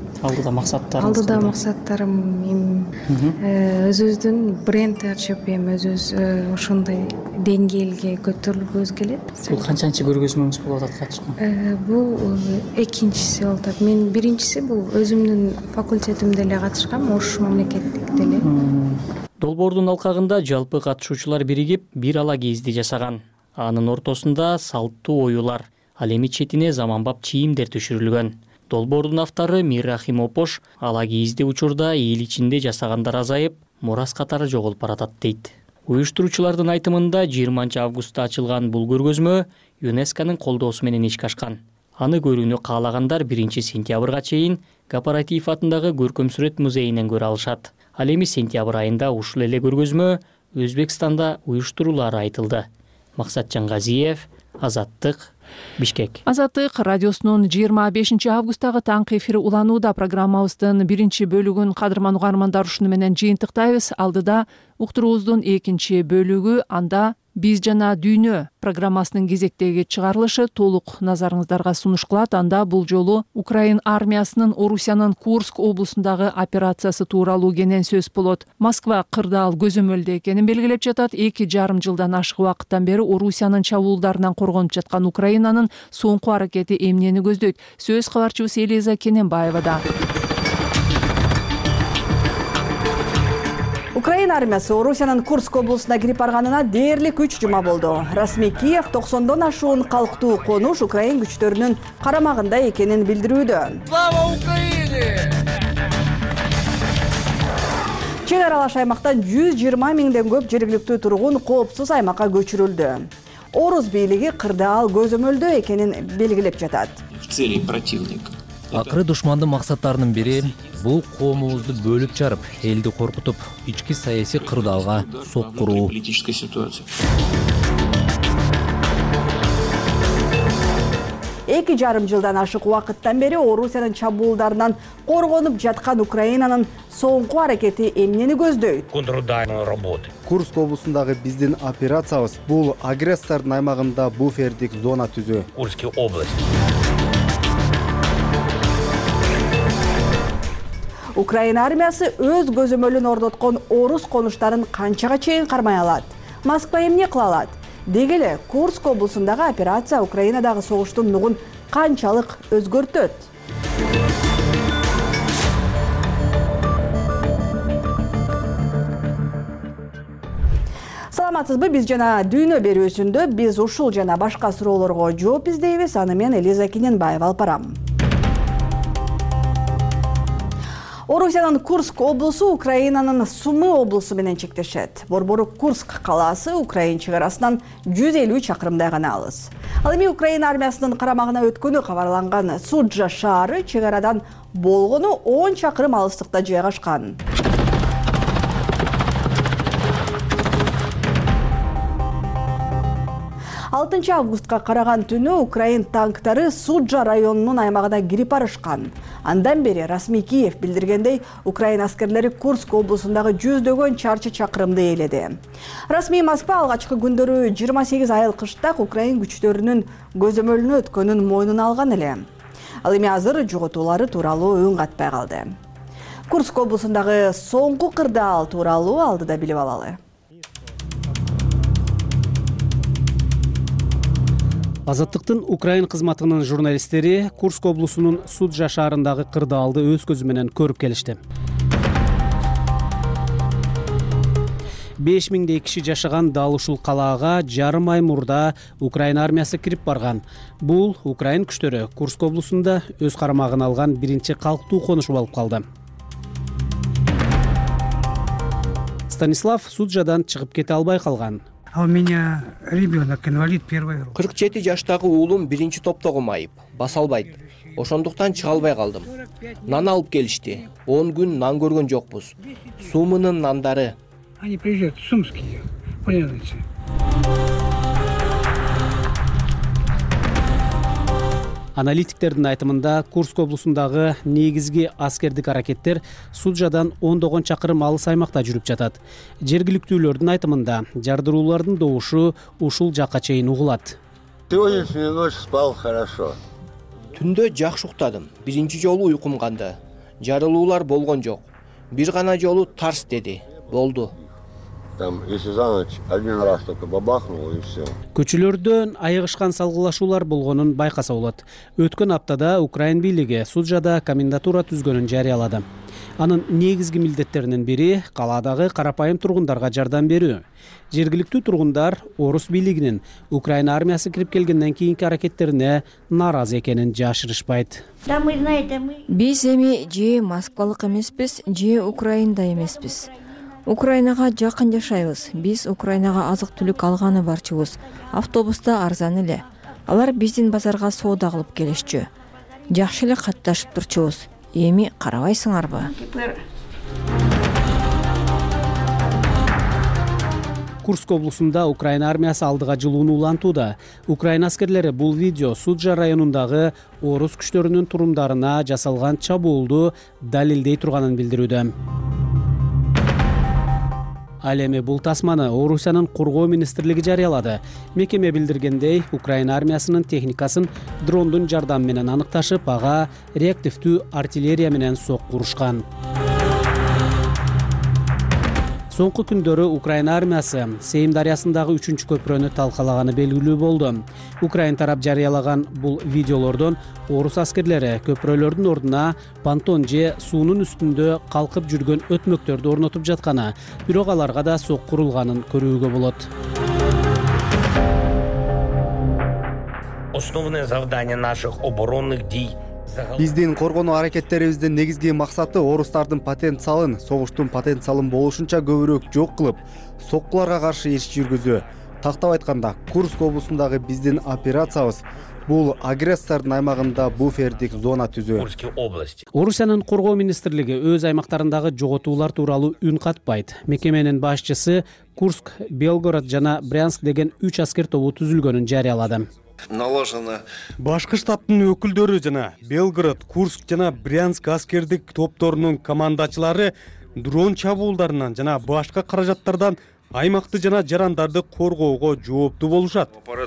Алдыда максаттарым өзүбүздүн бренд ачып, өзүбүз ошондой деңгээлге көтөрүлгүбүз келет. Бул канчанчы көргөзмөңүз болуп атат катышкан? Бул экинчиси болуп атат. Мен биринчиси бул өзүмдүн факультетимде эле катышкам, Ош мамлекеттикте эле. Долбоордун алкагында жалпы катышуучулар биригип бир ала кийизди жасаган. Анын ортосунда салттуу оюлар, ал эми четине заманбап чийимдер түшүрүлгөн. Долбоордун автору Миррахим Опош ала кийизди учурда эл ичинде жасагандар азайып, мурас катары жоголуп баратат дейт. Уюштуруучулардын айтымында 20 августта ачылган бул көргөзмө ЮНЕСКОнун колдоосу менен ишке ашкан. Аны көрүүнү каалагандар 1-сентябрга чейин Кооператив атындагы Көркөмсүрөт музейинен көрө алышат. Ал эми сентябрь айында ушул эле көргөзмө Өзбекстанда уюштурулары айтылды. Максатжан Газиев, Азаттык, Бишкек. Азаттык радиосунун 25 августтагы таңкы эфири уланууда. Программабыздын 1 бөлүгүн кадырман угармандар ушуну менен жыйынтыктайбыз. Алдыда уктуруубуздун 2 бөлүгү, анда Биз жана дүйнө программасынын кезектеги чыгарылышы толук назарыңыздарга сунуш кылат. Анда бул жолу Украин армиясынын Орусиянын Курск облусундагы операциясы тууралуу кенен сөз болот. Москва кырдаал көзөмөлдө экенин белгилеп жатат. 2,5 жылдан ашык убакыттан бери Орусиянын чабуулдарынан коргонуп жаткан Украинанын соңку аракети эмнени көздөйт? Сөз кабарчыбыз Элиза Кененбаевада. Украин армиясы Орусиянын Курск облусуна кирип барганына дээрлик 3 жума болду. Расмий Киев 90дон ашуун калктуу конуш Украин күчтөрүнүн карамагында экенин билдирүүдө. Слава Украине! Чек аралаш аймактан 120 миңден көп жергиликтүү тургун коопсуз аймакка көчүрүлдү. Орус бийлиги кырдаал көзөмөлдө экенин белгилеп жатат. Цели противник. Акыры душмандын максаттарынын бири бул коомубузду бөлүп чарып, элди коркутуп, ички саясий кырдаалга соккуруу. 2,5 жылдан ашык убакыттан бери Орусиянын чабуулдарынан коргонуп жаткан Украинанын соңку аракети эмнени көздөйт? Контрудайной работы. Курск облусундагы биздин операциябыз бул агрессордун аймагында буфердик зона түзүү. Курской области. Украина армиясы өз көзөмөлүн орноткон орус конуштарын канчага чейин кармай алат? Москва эмне кыла алат? Деги эле Курск облусундагы операция Украинадагы согуштун нугун канчалык өзгөртөт? Саламатсызбы? Биз жана дүйнө берүүсүндө биз ушул жана башка суроолорго жооп издейбиз. Аны мен Элиза Кененбаева алып барам. Орусиянын Курск облусу Украинанын Сумы облусу менен чектешет. Борбору Курск калаасы Украин чек арасынан 150 чакырымдай гана алыс. Ал эми Украина армиясынын карамагына өткөнү кабарланган Суджа шаары чек арадан болгону 10 чакырым алыстыкта жайгашкан. 6 августка караган түнү Украин танктары Суджа районунун аймагына кирип барышкан. Андан бери расмий Киев билдиргендей, Украин аскерлери Курск облусундагы жүздөгөн чарчы чакырымды ээледи. Расмий Москва алгачкы күндөрү 28 айыл кыштак Украин күчтөрүнүн көзөмөлүнө өткөнүн мойнуна алган эле. Ал эми азыр жоготуулары тууралуу үн катпай калды. Курск облусундагы соңку кырдаал тууралуу алдыда билип алалы. Азаттыктын Украин кызматынын журналисттери Курск облусунун Суджа шаарындагы кырдаалды өз көзү менен көрүп келишти. 5000 киши жашаган дал ушул калаага жарым ай мурда Украин армиясы кирип барган. Бул Украин күчтөрү Курск облусунда өз карамагына алган биринчи калктуу конуш болуп калды. Станислав Суджадан чыгып кете албай калган. А у меня ребенок инвалид первой группы. 47 жаштагы уулум биринчи топто майып, баса албайт. Ошондуктан чыга албай калдым. Нан алып келишти. 10 күн нан көргөн жокпуз. Сумынын нандары. Они приезжают сумские, понимаете. Аналитиктердин айтымында Курск облусундагы негизги аскердик аракеттер Суджадан 10 чакырым алыс аймакта жүрүп жатат. Жергиликтүүлөрдүн айтымында жардыруулардын добушу ушул жакка чейин угулат. Сегодняшнюю ночь спал хорошо. Түндө жакшы уктадым. Биринчи жолу уйкум канды. Жарылуулар болгон жок. Бир гана жолу тарс деди. Болду. Там, если за ночь один раз только бабахнуло и все. Көчөлөрдөн айыгышкан салгылашуулар болгонун байкаса болот. Өткөн аптада Украин бийлиги Суджада комендатура түзгөнүн жарыялады. Анын негизги милдеттеринин бири калаадагы карапайым тургундарга жардам берүү. Жергиликтүү тургундар орус бийлигинин Украина армиясы кирип келгенден кийинки аракеттерине нааразы экенин жашырышпайт. Биз эми же москвалык эмеспиз, же Украинда эмеспиз. Украинага жакын жашайбыз. Биз Украинага азык-түлүк алганы барчыбыз. Автобуста арзан эле. Алар биздин базарга соода кылып келишчү. Жакшы эле катташып турчубуз. Эми карабайсыңарбы? Курск облусунда Украина армиясы алдыга жылууну улантууда. Украина аскерлери бул видео Суджа районундагы орус күчтөрүнүн турумдарына жасалган чабуулду далилдей турганын билдирүүдө. Ал эми бул тасманы Орусиянын коргоо министрлиги жарыялады. Мекеме билдиргендей, Украина армиясынын техникасын дрондун жардамы менен аныкташып, ага реактивдүү артиллерия менен сокку урушкан. Соңку күндөрү Украина армиясы Сейм дарыясындагы 3-чү көпүрөнү талкалаганы белгилүү болду. Украин тарап жарыялаган бул видеолордон орус аскерлери көпүрөлөрдүн ордуна понтон же суунун үстүндө калкып жүргөн өтмөктөрдү орнотуп жатканы, бирок аларга да сокку урулганын көрүүгө болот. Основное завдание наших оборонных дий. Биздин коргонуу аракеттерибиздин негизги максаты орустардын потенциалын, согуштун потенциалын болушунча көбүрөөк жок кылып, соккуларга каршы иш жүргүзүү. Тактап айтканда, Курск облусундагы биздин операциябыз бул агрессордун аймагында буфердик зона түзүү. Орусиянын коргоо министрлиги өз аймактарындагы жоготуулар тууралуу үн катпайт. Мекеменин башчысы Курск, Белгород жана Брянск деген 3 аскер тобу түзүлгөнүн жарыялады. Башкы штабтын өкүлдөрү жана Белград, Курск жана Брянск аскердик топторунун командачылары дрон чабуулдарынан жана башка каражаттардан аймакты жана жарандарды коргоого жооптуу болушат.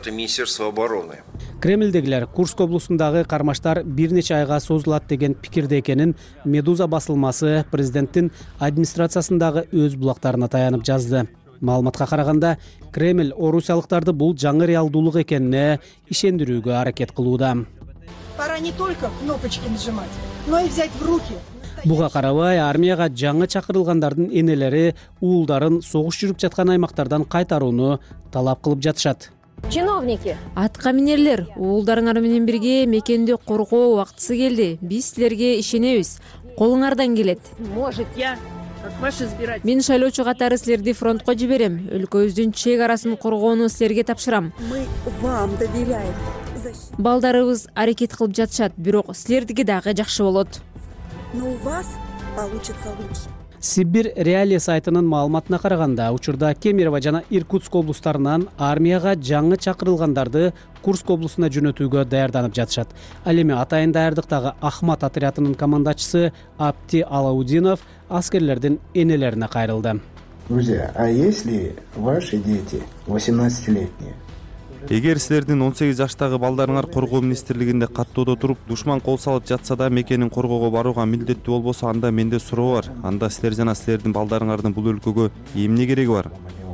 Кремлдегилер Курск облусундагы кармаштар бир нече айга созулат деген пикирде экенин Медуза басылмасы президенттин администрациясындагы өз булактарына таянып жазды. Маалыматка караганда, Кремль орусиялыктарды бул жаңы реалдуулук экенине ишендирүүгө аракет кылууда. Пора не только кнопочки нажимать, но и взять в руки. Буга карабай, армияга жаңы чакырылгандардын энелери уулдарын согуш жүрүп жаткан аймактардан кайтарууну талап кылып жатышат. Чиновники, атка минерлер, уулдарыңар менен бирге мекенди коргоо убактысы келди. Биз силерге ишенебиз. Колуңардан келет. Может, я, как ваш избиратель. Мен шайлоочу катары силерди фронтко жиберем. Өлкөбүздүн чек арасын коргоону силерге тапшырам. Мы вам доверяем. Балдарыбыз аракет кылып жатышат, бирок силердики дагы жакшы болот. Но у вас получится лучше. Сибирь Реалия сайтынын маалыматына караганда, учурда Кемерово жана Иркутск облустарынан армияга жаңы чакырылгандарды Курск облусуна жөнөтүүгө даярданып жатышат. Ал эми атайын даярдыктагы Ахмат отрядынын командачысы Апти Алаудинов аскерлердин энелерине кайрылды. Друзья, а если ваши дети 18-летние? Эгер силердин 18 жаштагы балдарыңар коргоо министрлигинде каттоодо туруп, душман кол салып жатса да мекенин коргоого барууга милдеттүү болбосо, анда менде суроо бар. Анда силер жана силердин балдарыңардын бул өлкөгө эмне кереги бар?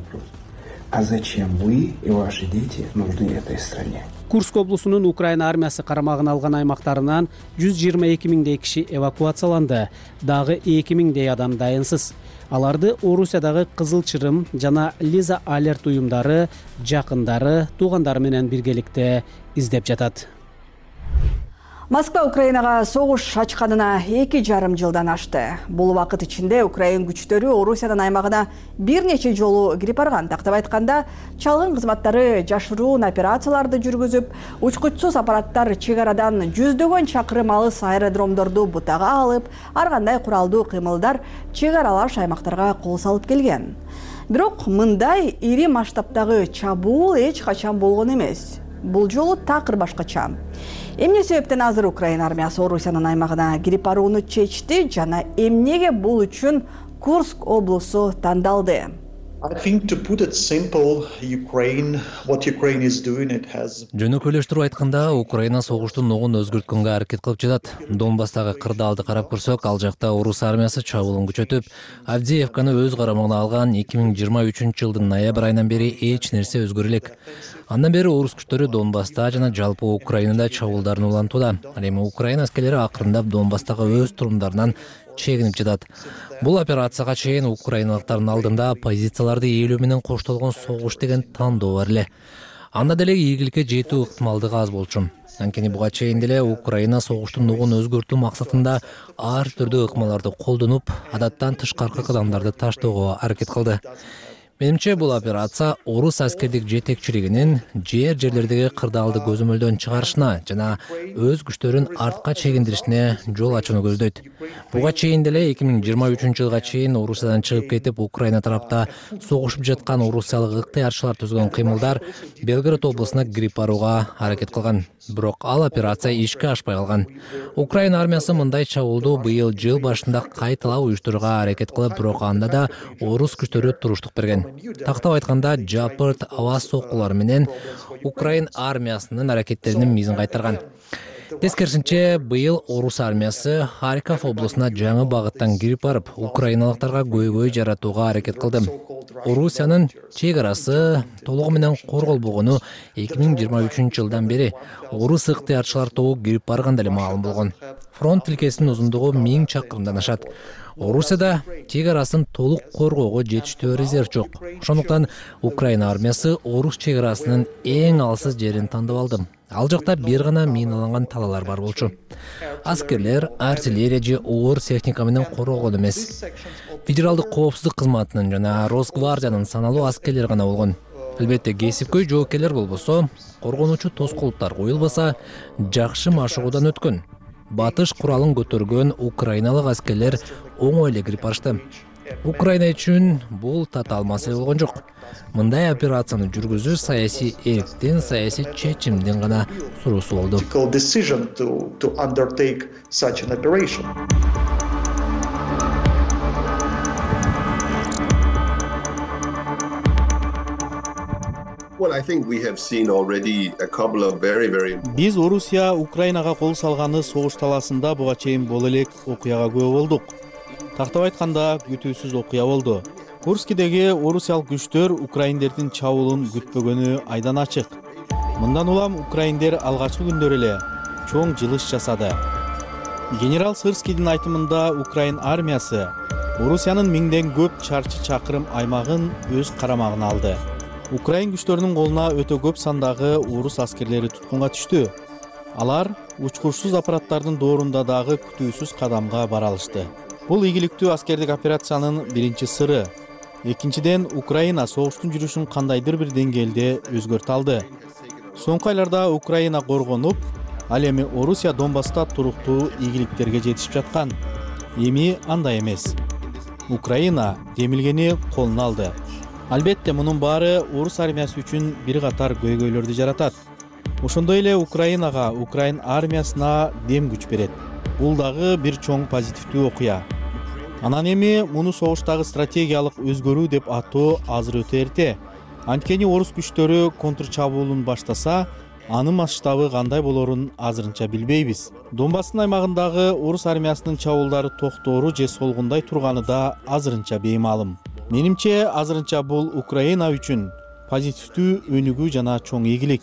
А зачем вы и ваши дети нужны этой стране? Курск облусунун Украина армиясы карамагына алган аймактарынан 122 миңдей киши эвакуацияланды. Дагы 2 миңдей адам дайынсыз. Аларды Орусиядагы Кызыл Чырым жана Лиза Алерт уюмдары, жакындары, туугандары менен биргеликте издеп жатат. Москва Украинага согуш ачканына 2,5 жылдан ашты. Бул убакыт ичинде Украин күчтөрү Орусиянын аймагына бир нече жолу кирип барган. Тактап айтканда, чалгын кызматтары жашыруун операцияларды жүргүзүп, учкучсуз аппараттар чек арадан жүздөгөн чакырым алыс аэродромдорду бутага алып, ар кандай куралдуу кыймылдар чек аралаш аймактарга кол салып келген. Бирок мындай ири масштабтагы чабуул эч качан болгон эмес. Бул жолу такыр башкача. Эмне себептен азыр Украина армиясы Орусиянын аймагына кирип барууну чечти жана эмнеге бул үчүн Курск облусу тандалды? Жөнөкөйлөштүрүп айтканда, Украина согуштун ногун өзгөрткөнгө аракет кылып жатат. Донбасстагы кырдаалды карап көрсөк, ал жакта орус армиясы чабуулун күчөтүп, Авдеевканы өз карамагына алган 2023 жылдын ноябрь айынан бери эч нерсе өзгөрө элек. Андан бери орус күчтөрү Донбасста жана жалпы Украинада чабуулдарын улантууда. Ал эми Украина аскерлери акырындап Донбасстагы өз турумдарынан чегинип жатат. Бул операцияга чейин украиналыктардын алдында позицияларды ээлөө менен коштолгон согуш деген тандоо бар эле. Анда деле ийгиликке жетүү ыктымалдыгы аз болчу. Анткени буга чейин деле Украина согуштун нугун өзгөртүү максатында ар түрдүү ыкмаларды колдонуп, адаттан тышкаркы кадамдарды таштоого аракет кылды. Менимче бул операция орус аскердик жетекчилигинин жерлердеги кырдаалды көзөмөлдөн чыгарышына жана өз күчтөрүн артка чегиндиришине жол ачууну көздөйт. Буга чейин деле 2023 жылга чейин Орусиядан чыгып кетип, Украина тарапта согушуп жаткан орусиялык ыктыярчылар түзгөн кыймылдар Белград облусуна кирип барууга аракет кылган. Бирок ал операция ишке ашпай калган. Украина армиясы мындай чабуулду быйыл жыл башында кайталап уюштурууга аракет кылып, бирок анда да орус күчтөрү туруштук берген. Тактап айтканда, жапырт аба соккулары менен Украин армиясынын аракеттеринин мизин кайтарган. Тескерисинче, быйыл орус армиясы Харьков облусуна жаңы багыттан кирип барып, украиналыктарга көйгөй жаратууга аракет кылды. Орусиянын чек арасы толугу менен корголбогону 2023 жылдан бери орус ыктыярчылар тобу кирип барганда эле маалым болгон. Фронт тилкесинин узундугу 1000 чакырымдан ашат. Орусияда чек арасын толук коргоого жетиштүү резерв жок. Ошондуктан Украина армиясы орус чек арасынын эң алсыз жерин тандап алды. Ал жакта бир гана миналанган талалар бар болчу. Аскерлер артиллерия же оор техника менен коргогон эмес. Федералдык коопсуздук кызматынын жана Росгвардиянын саналуу аскерлери гана болгон. Албетте, кесипкөй жоокерлер болбосо, коргонуучу тоскоолдуктар коюлбаса, жакшы машыгуудан өткөн. Батыш куралын көтөргөн украиналык аскерлер оңой эле кирип барышты. Украина үчүн бул татаал маселе болгон жок. Мындай операцияны жүргүзүү саясий эрктин, саясий чечимдин гана суроосу болду. Биз Орусия Украинага кол салганы согуш талаасында буга чейин бул элек окуяга күбө болдук. Тактап айтканда күтүүсүз окуя болду. Курскидеги орусиялык күчтөр украиндердин чабуулун күтпөгөнү айдан ачык. Мындан улам украиндер алгачкы күндөр эле чоң жылыш жасады. Генерал Сырскийдин айтымында Украин армиясы Орусиянын миңден көп чарчы чакырым аймагын өз карамагына алды. Украин күчтөрүнүн колуна өтө көп сандагы орус аскерлери туткунга түштү. Алар учкучсуз аппараттардын доорунда дагы күтүүсүз кадамга бара алышты. Бул ийгиликтүү аскердик операциянын биринчи сыры. Экинчиден, Украина согуштун жүрүшүн кандайдыр бир деңгээлде өзгөртө алды. Соңку айларда Украина коргонуп, ал эми Орусия Донбасста туруктуу ийгиликтерге жетишип жаткан. Эми андай эмес. Украина демилгени колуна алды. Албетте, мунун баары орус армиясы үчүн бир катар көйгөйлөрдү жаратат. Ошондой эле Украинага, Украин армиясына дем күч берет. Бул дагы бир чоң позитивдүү окуя. Анан эми муну согуштагы стратегиялык өзгөрүү деп атоо азыр өтө эрте. Анткени орус күчтөрү контрчабуулун баштаса, анын масштабы кандай болорун азырынча билбейбиз. Донбасстын аймагындагы орус армиясынын чабуулдары токтору же солгундай турганы да азырынча беймаалым. Менимче, азырынча бул Украина үчүн позитивдүү өнүгүү жана чоң ийгилик.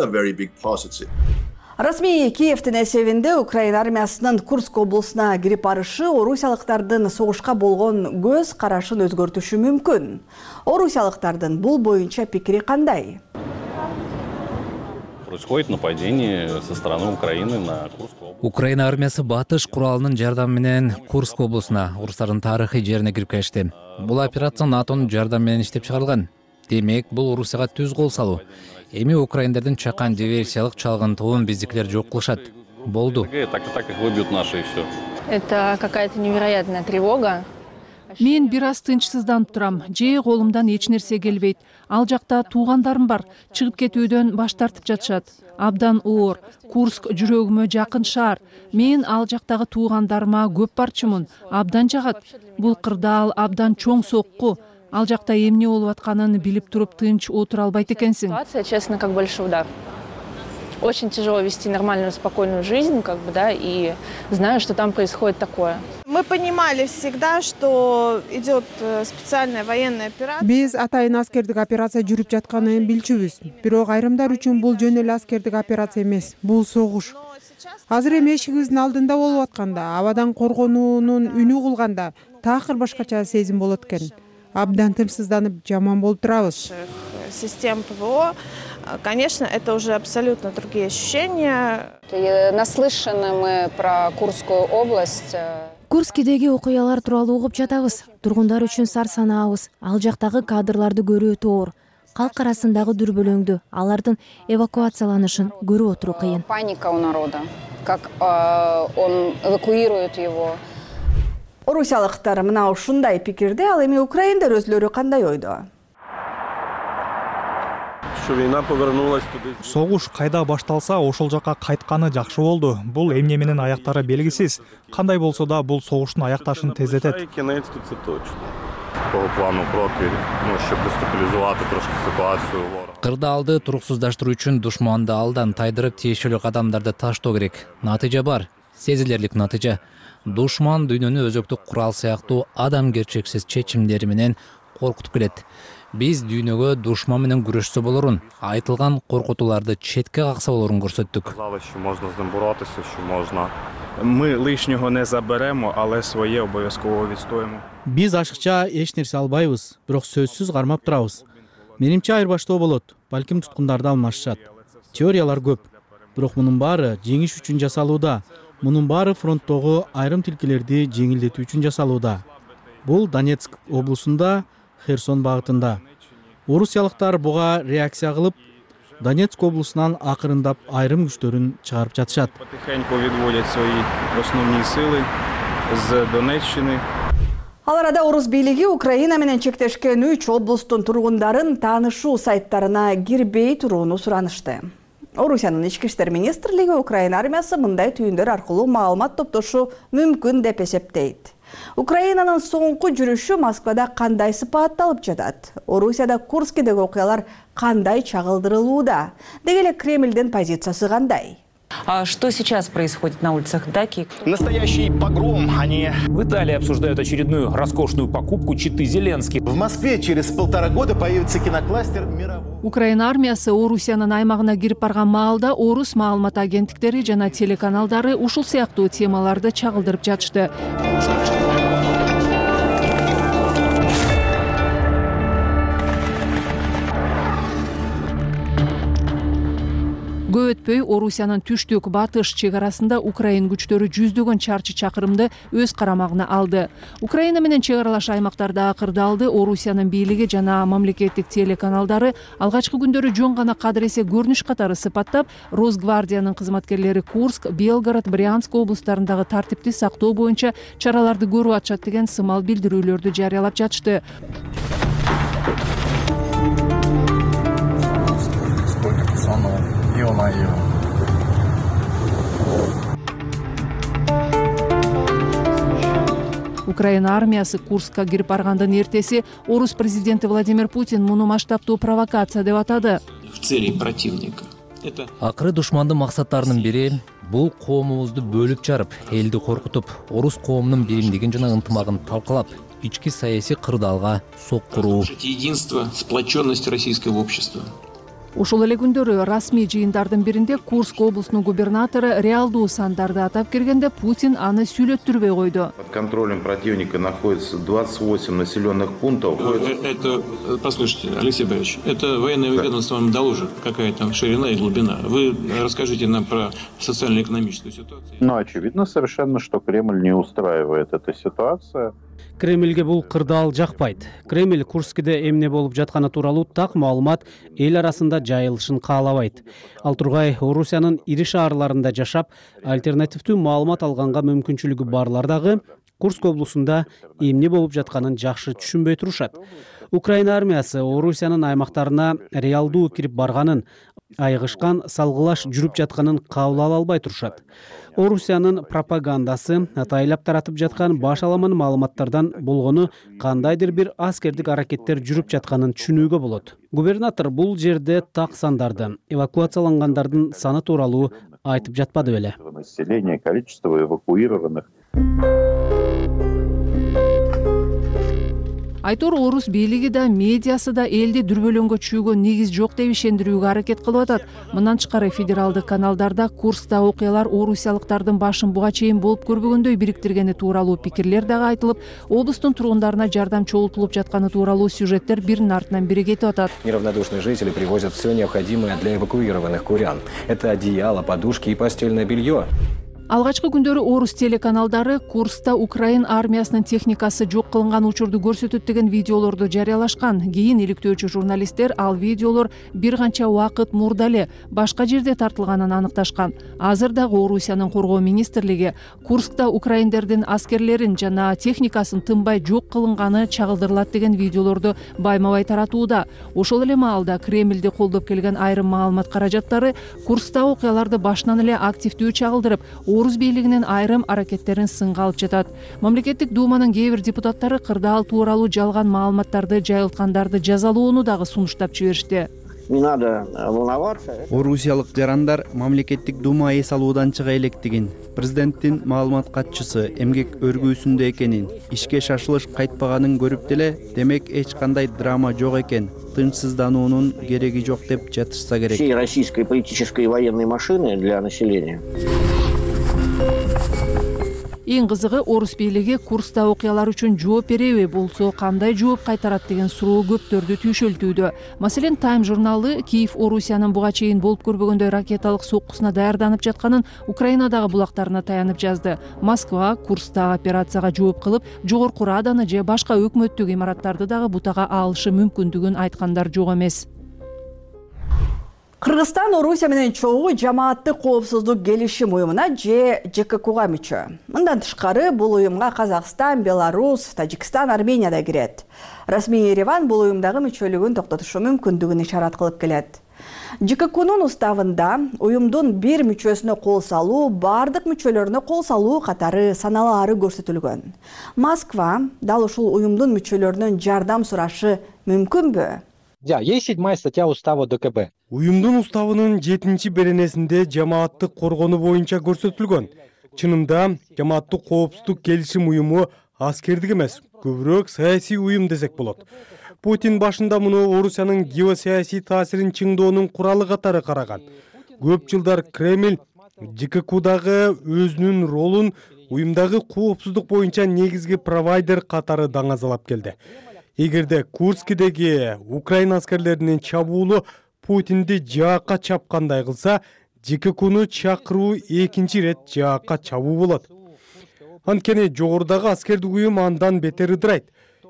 Расмий Киевдин эсебинде Украина армиясынын Курск облусуна кирип барышы орусиялыктардын согушка болгон көз карашын өзгөртүшү мүмкүн. Орусиялыктардын бул боюнча пикири кандай? Происходит нападение со стороны Украины на Курск. Украина армиясы батыш куралынын жардамы менен Курск облусуна, орустардын тарыхый жерине кирип келишти. Бул операция НАТОнун жардамы менен иштеп чыгарылган. Демек, бул Орусияга түз кол салуу. Эми украиндердин чакан диверсиялык чалгынтуун биздикилер жок кылышат. Болду. Так их выбьют наши и все. Это какая-то невероятная тревога. Мен бир аз тынчсызданып турам. Же колумдан эч нерсе келбейт. Ал жакта туугандарым бар. Чыгып кетүүдөн баш тартып жатышат. Абдан оор. Курск жүрөгүмө жакын шаар. Мен ал жактагы туугандарыма көп барчумун. Абдан жагат. Бул кырдаал абдан чоң сокку. Ал жакта эмне болуп атканын билип туруп тынч отура албайт экенсиң. Ситуация, честно, как большой удар. Очень тяжело вести нормальную, спокойную жизнь, и знаю, что там происходит такое. Мы понимали всегда, что идет специальная военная операция. Биз атайын аскердик операция жүрүп жатканын билчүбүз. Бирок айрымдар үчүн бул жөн эле аскердик операция эмес, бул согуш. Азыр эми эшигибиздин алдында болуп атканда, абадан коргонуунун үнү кылганда такыр башкача сезим болот экен. Абдан тынчсызданып, жаман болуп турабыз. Систем ПВО, конечно, это уже абсолютно другие ощущения. Наслышаны мы про Курскую область. Курскидеги окуялар тууралуу угуп жатабыз. Тургундар үчүн сар санаабыз. Ал жактагы кадрларды көрүү өтө оор. Калк арасындагы дүрбөлөңдү, алардын эвакуацияланышын көрүп отуруу кыйын. Паника у народа, как он эвакуирует его. Орусиялыктар мына ушундай пикирде, ал эми украиндер өзлөрү кандай ойдо? Согуш кайда башталса, ошол жака кайтканы жакшы болду. Бул эмне менен аяктары белгисиз. Кандай болсо да, бул согуштун аякташын тездетет. Кырдаалды туруксуздаштыруу үчүн душманды алдан тайдырып тиешелүү кадамдарды таштоо керек. Натыйжа бар, сезилерлик натыйжа. Душман дүйнөнү өзөктүк курал сыяктуу адамгерчексиз чечимдери менен коркутуп келет. Биз дүйнөгө душман менен күрөшсө болорун, айтылган коркутууларды четке какса болорун көрсөттүк. Мы лишнього не заберемо, але своє обов'язково відстоїмо. Биз ашыкча эч нерсе албайбыз, бирок сөзсүз кармап турабыз. Менимче айырбаштоо болот, балким туткундарды алмашышат. Теориялар көп, бирок мунун баары жеңиш үчүн жасалууда. Мунун баары фронттогу айрым тилкелерди жеңилдетүү үчүн жасалууда. Бул Донецк облусунда, Херсон багытында. Орусиялыктар буга реакция кылып, Донецк облусунан акырындап айрым күчтөрүн чыгарып жатышат. Потихоньку відводять свої основні сили з Донеччини. Ал арада орус бийлиги Украина менен чектешкен 3 облустун тургундарын таанышуу сайттарына кирбей турууну суранышты. Орусиянын ички иштер министрлиги Украина армиясы мындай түйүндөр аркылуу маалымат топтошу мүмкүн деп эсептейт. Украинанын соңку жүрүшү Москвада кандай сыпатталып жатат? Орусияда Курскидеги окуялар кандай чагылдырылууда? Деги эле Кремлдин позициясы кандай? А что сейчас происходит на улицах Даки? Настоящий погром, они... В Италии обсуждают очередную роскошную покупку читы Зеленский. В Москве через 1,5 года появится кинокластер мирового. Украина армиясы Орусиянын аймагына кирип барган маалда орус маалымат агенттиктери жана телеканалдары ушул сыяктуу темаларды чагылдырып жатышты. Көп өтпөй Орусиянын түштүк батыш чек арасында Украин күчтөрү жүздөгөн чарчы чакырымды өз карамагына алды. Украина менен чек аралаш аймактарда кырдаалды Орусиянын бийлиги жана мамлекеттик телеканалдары алгачкы күндөрү жөн гана кадыр эсе көрүнүш катары сыпаттап, Росгвардиянын кызматкерлери Курск, Белгород, Брянск облустарындагы тартипти сактоо боюнча чараларды көрүп атышат деген сымал билдирүүлөрдү жарыялап жатышты. Украина армиясы Курскка кирип баргандын эртеси орус президенти Владимир Путин муну масштабтуу провокация деп атады. В цели противника. Акыры душмандын максаттарынын бири бул коомубузду бөлүп жарып, элди коркутуп, орус коомунун биримдигин жана ынтымагын талкалап, ички саясий кырдаалга соккуруу. Единство, сплоченность российского общества. Ошол эле күндөрү расмий жыйындардын биринде Курск облусунун губернатору реалдуу сандарды атап киргенде Путин аны сүйлөттүрбөй койду. Под контролем противника находится 28 населенных пунктов. Это, послушайте, Алексей Борисович, это военное ведомство вам доложит, какая там ширина и глубина. Вы расскажите нам про социально-экономическую ситуацию. Но очевидно совершенно, что Кремль не устраивает эта ситуация. Кремльге бул кырдаал жакпайт. Кремль Курскиде эмне болуп жатканы тууралуу так маалымат эл арасында жайылышын каалабайт. Ал тургай Орусиянын ири шаарларында жашап, альтернативдүү маалымат алганга мүмкүнчүлүгү барлар дагы Курск облусунда эмне болуп жатканын жакшы түшүнбөй турушат. Украина армиясы Орусиянын аймактарына реалдуу кирип барганын, айгышкан салгылаш жүрүп жатканын кабыл ала албай турушат. Орусиянын пропагандасы атайлап таратып жаткан баш аламан маалыматтардан болгону кандайдыр бир аскердик аракеттер жүрүп жатканын түшүнүүгө болот. Губернатор бул жерде так сандарды, эвакуациялангандардын саны тууралуу айтып жатпады беле. Население, количество эвакуированных. Айтор орус бийлиги да, медиасы да элди дүрбөлөңгө чүйгөн негиз жок деп ишендирүүгө аракет кылып атат. Мындан тышкары федералдык каналдарда Курскта окуялар орусиялыктардын башын буга чейин болуп көрбөгөндөй бириктиргени тууралуу пикирлер дагы айтылып, облустун тургундарына жардам чогултулуп жатканы тууралуу сюжеттер биринин артынан бири кетип атат. Неравнодушные жители привозят все необходимое для эвакуированных курян. Это одеяло, подушки и постельное белье. Алгачкы күндөрү орус телеканалдары Курскта Украин армиясынын техникасы жок кылынган учурду көрсөтөт деген видеолорду жарыялашкан. Кийин иликтөөчү журналисттер ал видеолор бир канча убакыт мурда эле башка жерде тартылганын аныкташкан. Азыр дагы Орусиянын коргоо министрлиги Курскта украиндердин аскерлерин жана техникасын тынбай жок кылынганы чагылдырылат деген видеолорду байма-бай таратууда. Ошол эле маалда Кремлди колдоп келген айрым маалымат каражаттары Курскта окуяларды башынан эле активдүү чагылдырып, орус бийлигинин айрым аракеттерин сынга алып жатат. Мамлекеттик думанын кээ бир депутаттары кырдаал тууралуу жалган маалыматтарды жайылткандарды жазалоону дагы сунуштап жиберишти. Не надо волноваться. Орусиялык жарандар мамлекеттик дума эс алуудан чыга электигин, президенттин маалымат катчысы эмгек өргүүсүндө экенин, ишке шашылыш кайтпаганын көрүп деле, демек эч кандай драма жок экен, тынчсыздануунун кереги жок деп жатышса керек. Всей российской политической и военной машины для населения. Эң кызыгы орус бийлиги Курскта окуялар үчүн жооп береби, болсо кандай жооп кайтарат деген суроо көптөрдү түйшөлтүүдө. Маселен, Time журналы Киев Орусиянын буга чейин болуп көрбөгөндөй ракеталык соккусуна даярданып жатканын Украинадагы булактарына таянып жазды. Москва Курсктагы операцияга жооп кылып, жогорку Раданы же башка өкмөттүк имараттарды дагы бутага алышы мүмкүндүгүн айткандар жок эмес. Кыргызстан Орусия менен чогуу жамааттык коопсуздук келишим уюмуна же ЖККга мүчө. Мындан тышкары бул уюмга Казакстан, Беларусь, Тажикстан, Армения да кирет. Расмий Ереван бул уюмдагы мүчөлүгүн токтотушу мүмкүндүгүн ишарат кылып келет. ЖККнун уставында уюмдун бир мүчөсүнө кол салуу, бардык мүчөлөрүнө кол салуу катары саналаары көрсөтүлгөн. Москва дал ушул уюмдун мүчөлөрүнөн жардам сурашы мүмкүнбү? Да, есть 7-я статья устава ДКБ. Уюмдун уставынын 7-беренесинде жамааттык коргонуу боюнча көрсөтүлгөн. Чынында жамааттык коопсуздук келишим уюму аскердик эмес, көбүрөөк саясий уюм десек болот. Путин башында муну Орусиянын геосаясий таасирин чыңдоонун куралы катары караган. Көп жылдар Кремль ЖККдагы өзүнүн ролун уюмдагы коопсуздук боюнча негизги провайдер катары даңазалап келди. Эгерде Курскидеги Украина аскерлеринин чабуулу Путинди жаакка чапкандай кылса, ЖККну чакыруу экинчи ирет жаакка чабуу болот. Анткени жогорудагы аскердик уюм андан бетер ыдырайт.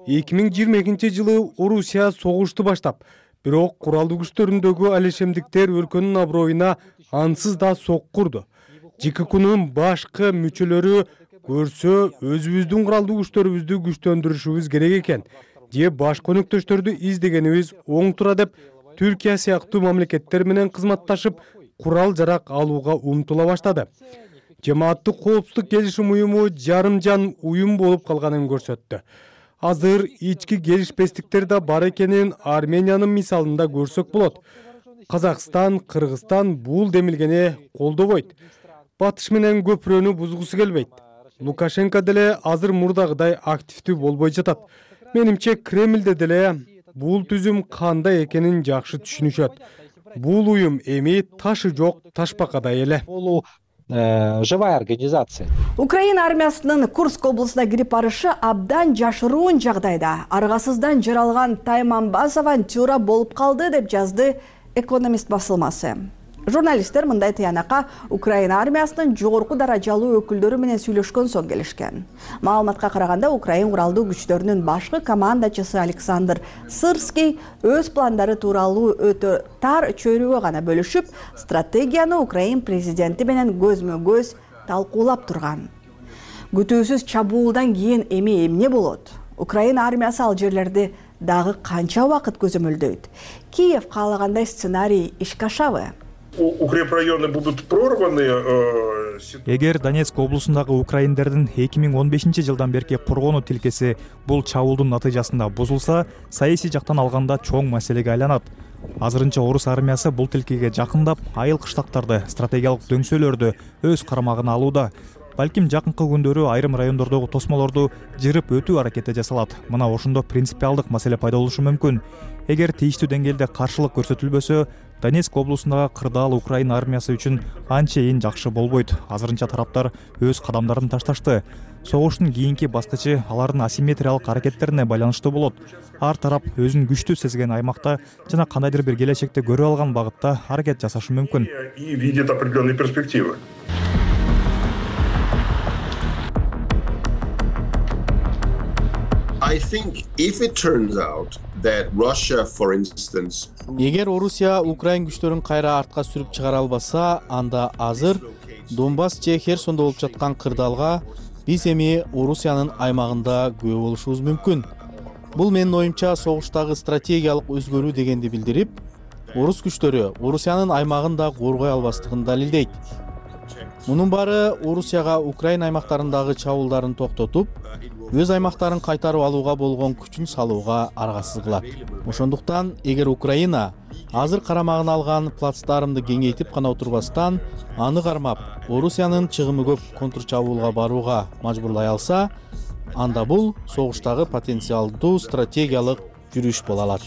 2022-жылы Орусия согушту баштап, бирок куралдуу күчтөрүндөгү алешемдиктер өлкөнүн аброюна ансыз да соккурду. ЖККнун башкы мүчөлөрү көрсө, өзүбүздүн куралдуу күчтөрүбүздү күчтөндүрүшүбүз керек экен, же башка өнөктөштөрдү издегенибиз оң тура деп, Түркия сыяктуу мамлекеттер менен кызматташып, курал жарак алууга умтула баштады. Жамааттык коопсуздук келишим уюму жарымжан уюм болуп калганын көрсөттү. Азыр ички келишпестиктер да бар экенин Армениянын мисалында көрсөк болот. Казакстан, Кыргызстан бул демилгени колдобойт. Батыш менен көпүрөнү бузгусу келбейт. Лукашенко деле азыр мурдагыдай активдүү болбой жатат. Менимче Кремльде деле бул түзүм кандай экенин жакшы түшүнүшөт. Бул уюм эми ташы жок ташбакадай эле. Живая организация. Украина армиясынын Курск облусуна кирип барышы абдан жашыруун жагдайда аргасыздан жаралган Тайманбаз авантюра болуп калды деп жазды Экономист басылмасы. Журналисттер мындай тыянакка Украина армиясынын жогорку даражалуу өкүлдөрү менен сүйлөшкөн соң келишкен. Маалыматка караганда Украин куралдуу күчтөрүнүн башкы командачысы Александр Сырский өз пландары тууралуу өтө тар чөйрөгө гана бөлүшүп, стратегияны Украин президенти менен көзмө-көз талкуулап турган. Күтүүсүз чабуулдан кийин эми эмне болот? Украина армиясы ал жерлерди дагы канча убакыт көзөмөлдөйт? Киев каалагандай сценарий ишке ашабы? Укрепрайоны будут прорваны. Эгер Донецк облусундагы украиндердин 2015-жылдан берки коргонуу тилкеси бул чабуулдун натыйжасында бузулса, саясий жактан алганда чоң маселеге айланат. Азырынча орус армиясы бул тилкеге жакындап, айыл кыштактарды, стратегиялык дөңсөлөрдү өз карамагына алууда. Балким жакынкы күндөрү айрым райондордогу тосмолорду жырып өтүү аракети жасалат. Мына ошондо принципиалдык маселе пайда болушу мүмкүн. Эгер тийиштүү деңгээлде каршылык көрсөтүлбөсө, Донецк облусундагы кырдаал Украина армиясы үчүн анчейин жакшы болбойт. Азырынча тараптар өз кадамдарын ташташты. Согуштун кийинки баскычы алардын асимметриялык аракеттерине байланыштуу болот. Ар тарап өзүн күчтүү сезген аймакта жана кандайдыр бир келечекте көрө алган багытта аракет жасашы мүмкүн. И видит определенные перспективы. I think if it turns out that Russia, for instance, Эгер Орусия Украин күчтөрүн кайра артка сүрүп чыгара албаса, анда азыр Донбасс же Херсондо болуп жаткан кырдаалга биз эми Орусиянын аймагында күбө болушубуз мүмкүн. Бул менин оюмча согуштагы стратегиялык өзгөрүү дегенди билдирип, орус күчтөрү Орусиянын аймагын да коргой албастыгын далилдейт. Мунун баары Орусияга Украина аймактарындагы чабуулдарын токтотуп, өз аймактарын кайтарып алууга болгон күчүн салууга аргасыз кылат. Ошондуктан, эгер Украина азыр карамагына алган плацдармды кеңейтип гана отурбастан, аны кармап, Орусиянын чыгымы көп контрчабуулга барууга мажбурлай алса, анда бул согуштагы потенциалдуу стратегиялык жүрүш боло алат.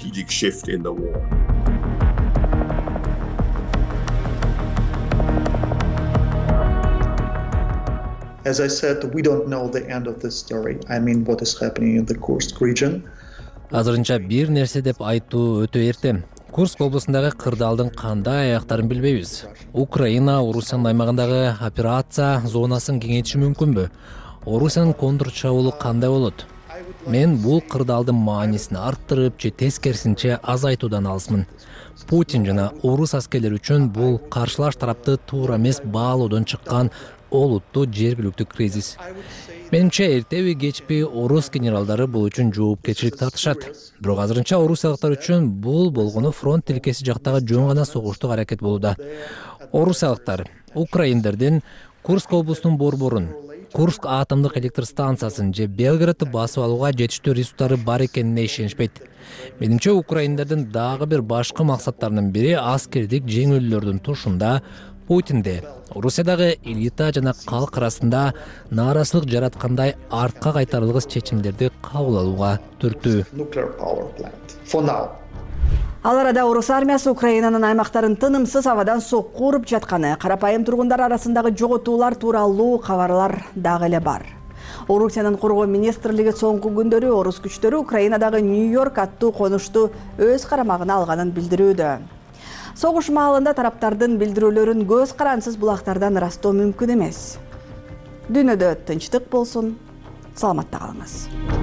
As I said, we don't know the end of this story. I mean, what is happening in the Kursk region. Азырынча бир нерсе деп айтуу өтө эрте. Курск облусундагы кырдаалдын кандай аяктарын билбейбиз. Украина Орусиянын аймагындагы операция зонасын кеңейтиши мүмкүнбү? Орусиянын контрчабуулу кандай болот? Мен бул кырдаалдын маанисин арттырып же тескерисинче азайтуудан алысмын. Путин жана орус аскерлери үчүн бул каршылаш тарапты туура эмес баалоодон чыккан олуттуу жергиликтүү кризис. Менимче эртеби кечпи орус генералдары бул үчүн жоопкерчилик тартышат. Бирок азырынча орусиялыктар үчүн бул болгону фронт тилкеси жактагы жөн гана согуштук аракет болууда. Орусиялыктар украиндердин Курск облусунун борборун, Курск атомдук электр станциясын же Белградты басып алууга жетиштүү ресурстары бар экенине ишенишпейт. Менимче украиндердин дагы бир башкы максаттарынын бири аскердик жеңилүүлөрдүн тушунда Путинде Орусиядагы элита жана калк арасында нааразычылык жараткандай артка кайтарылгыс чечимдерди кабыл алууга түртүү. Ал арада орус армиясы Украинанын аймактарын тынымсыз абадан сокку уруп жатканы, карапайым тургундар арасындагы жоготуулар тууралуу кабарлар дагы эле бар. Орусиянын коргоо министрлиги соңку күндөрү орус күчтөрү Украинадагы Нью-Йорк аттуу конушту өз карамагына алганын билдирүүдө. Согуш маалында тараптардын билдирүүлөрүн көз карансыз булактардан ырастоо мүмкүн эмес. Дүйнөдө тынчтык болсун, саламатта калыңыз.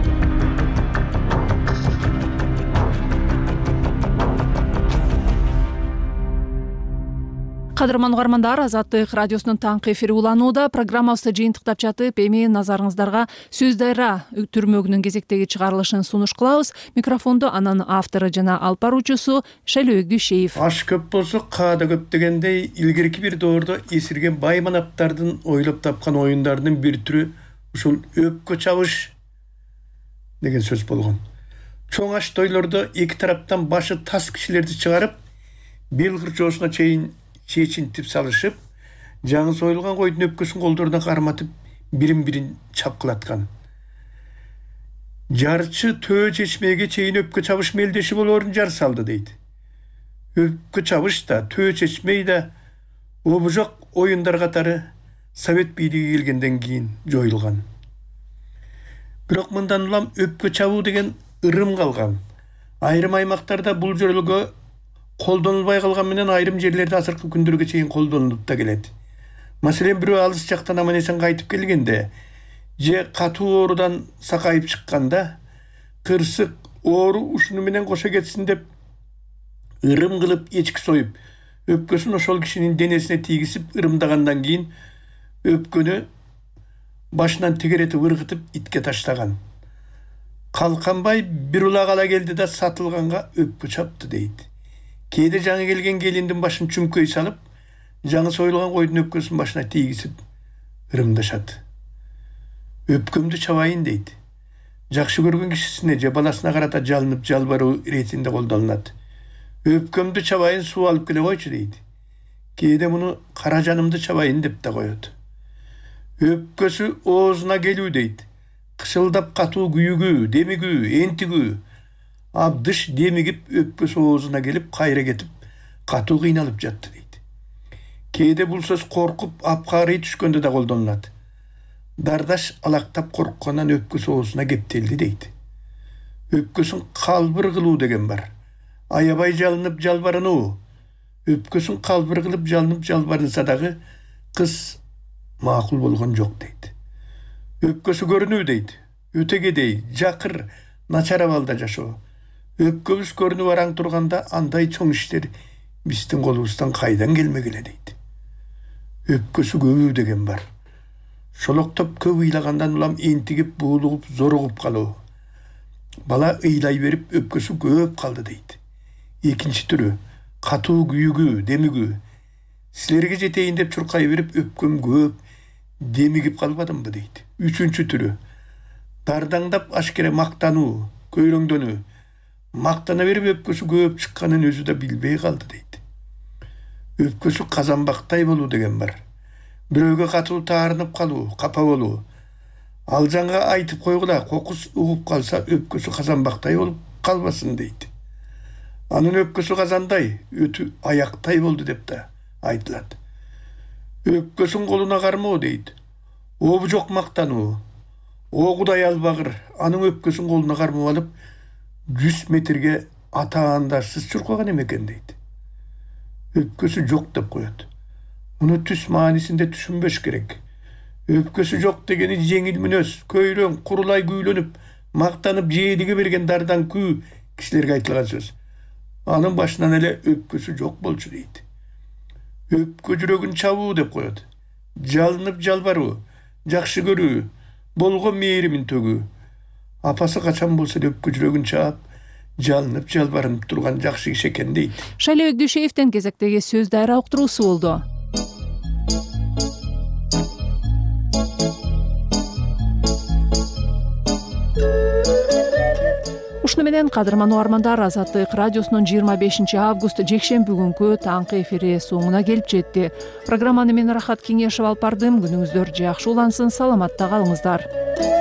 Кадырман угармандар, Азаттык радиосунун таңкы эфири уланууда. Программабызды жыйынтыктап жатып, эми назарыңыздарга Сөз дайра түрмөгүнүн кезектеги чыгарылышын сунуш кылабыз. Микрофонду анын автору жана алып баруучусу Шайлөөбек Дүйшеев. Аш көп болсо каада көп дегендей, илгерки бир доордо эсирген байманаптардын ойлоп тапкан оюндарынын бир түрү ушул өпкө чабыш деген сөз болгон. Чоң аш тойлордо эки тараптан башы тас кишилерди чыгарып, бел кырчоосуна чейин чечинтип салышып, жаңы союлган койдун өпкөсүн колдоруна карматып, бирин-бирин чапкылаткан. Жарчы төө чечмеге чейин өпкө чабыш мелдеши болоорун жар салды дейт. Өпкө чабыш да, төө чечмей да обужок оюндар катары Совет бийлиги келгенден кийин жоюлган. Бирок мындан улам өпкө чабуу деген ырым калган. Айрым аймактарда бул жөрөлгө колдонулбай калган менен айрым жерлерде азыркы күндөргө чейин колдонулуп да келет. Маселен, бирөө алыс жактан аман-эсен кайтып келгенде, же катуу оорудан сакайып чыкканда, кырсык оору ушуну менен кошо кетсин деп ырым кылып эчки союп, өпкөсүн ошол кишинин денесине тийгизип ырымдагандан кийин өпкөнү башынан тегеретип ыргытып итке таштаган. Калканбай бир улак ала келди да сатылганга өпкө чапты дейт. Кээде жаңы келген келиндин башын чүмкөй салып, жаңы союлган койдун өпкөсүн башына тийгизип ырымдашат. Өпкөмдү чабайын дейт. Жакшы көргөн кишисине же баласына карата жалынып жалбаруу иретинде колдонулат. Өпкөмдү чабайын суу алып келе койчу дейт. Кээде муну кара жанымды чабайын деп да коет. Өпкөсү оозуна келүү дейт. Кышылдап катуу күйүгүү, демигүү, энтигүү, абдыш демигип өпкөсү оозуна келип кайра кетип катуу кыйналып жатты дейт. Кээде бул сөз коркуп апкарый түшкөндө да колдонулат. Дардаш алактап корккандан өпкөсү оозуна кептелди дейт. Өпкөсүн калбыр кылуу деген бар. Аябай жалынып жалбарынуу. Өпкөсүн калбыр кылып жалынып жалбарынса дагы кыз макул болгон жок дейт. Өпкөсү көрүнүү дейт. Өтөгедей, жакыр, начар абалда жашоо. Өпкөбүз көрүнүп араң турганда андай чоң иштер биздин колубуздан кайдан келмегиле дейт. Өпкөсү көбүү деген бар. Шолоктоп көп ыйлагандан улам энтигип, буулугуп, зоругуп калуу. Бала ыйлай берип өпкөсү көп калды дейт. Экинчи түрү катуу күйүгүү, демигүү. Силерге жетейин деп чуркай берип өпкөм көп, демигип калбадымбы дейт. Үчүнчү түрү дардаңдап ашкере мактануу, көйрөңдөнүү. Мактана берип өпкөсү көп чыкканын өзү да билбей калды дейт. Өпкөсү казанбактай болуу деген бар. Бирөөгө катуу таарынып калуу, капа болуу. Ал жаңга айтып койгула, кокус угуп калса өпкөсү казанбактай болуп калбасын дейт. Анын өпкөсү казандай, өтү аяктай болду деп да айтылат. Өпкөсүн колуна кармоо дейт. Обу жок мактануу. Огудай албагыр, анын өпкөсүн колуна кармап алып 100 метрге атаандарсыз чуркаган эмекен дейт. Өпкөсү жок деп коет. Муну түс маанисинде түшүнбөш керек. Өпкөсү жок дегени жеңил мүнөз, көйрөң, курулай күүлөнүп, мактанып жээлиге берген дардан күү кишилерге айтылган сөз. анын башынан эле өпкөсү жок болчу дейт. Өпкө жүрөгүн чабуу деп коет. Жалынып жалбаруу, жакшы көрүү, болгон мээримин төгүү. Апасы качан болсо өпкө жүрөгүн чаап, жалынып жалбарынып турган жакшы киши экен дейт. Шайлебек Дүйшеевдин кезектеги сөз дайра уктуруусу болду. Ушуну менен кадырман угармандар, Азаттык радиосунун 25 август жекшемби күнкү таңкы эфири соңуна келип жетти. Программаны мен Рахат Кеңешев алып бардым. Күнүңүздөр жакшы улансын, саламатта калыңыздар.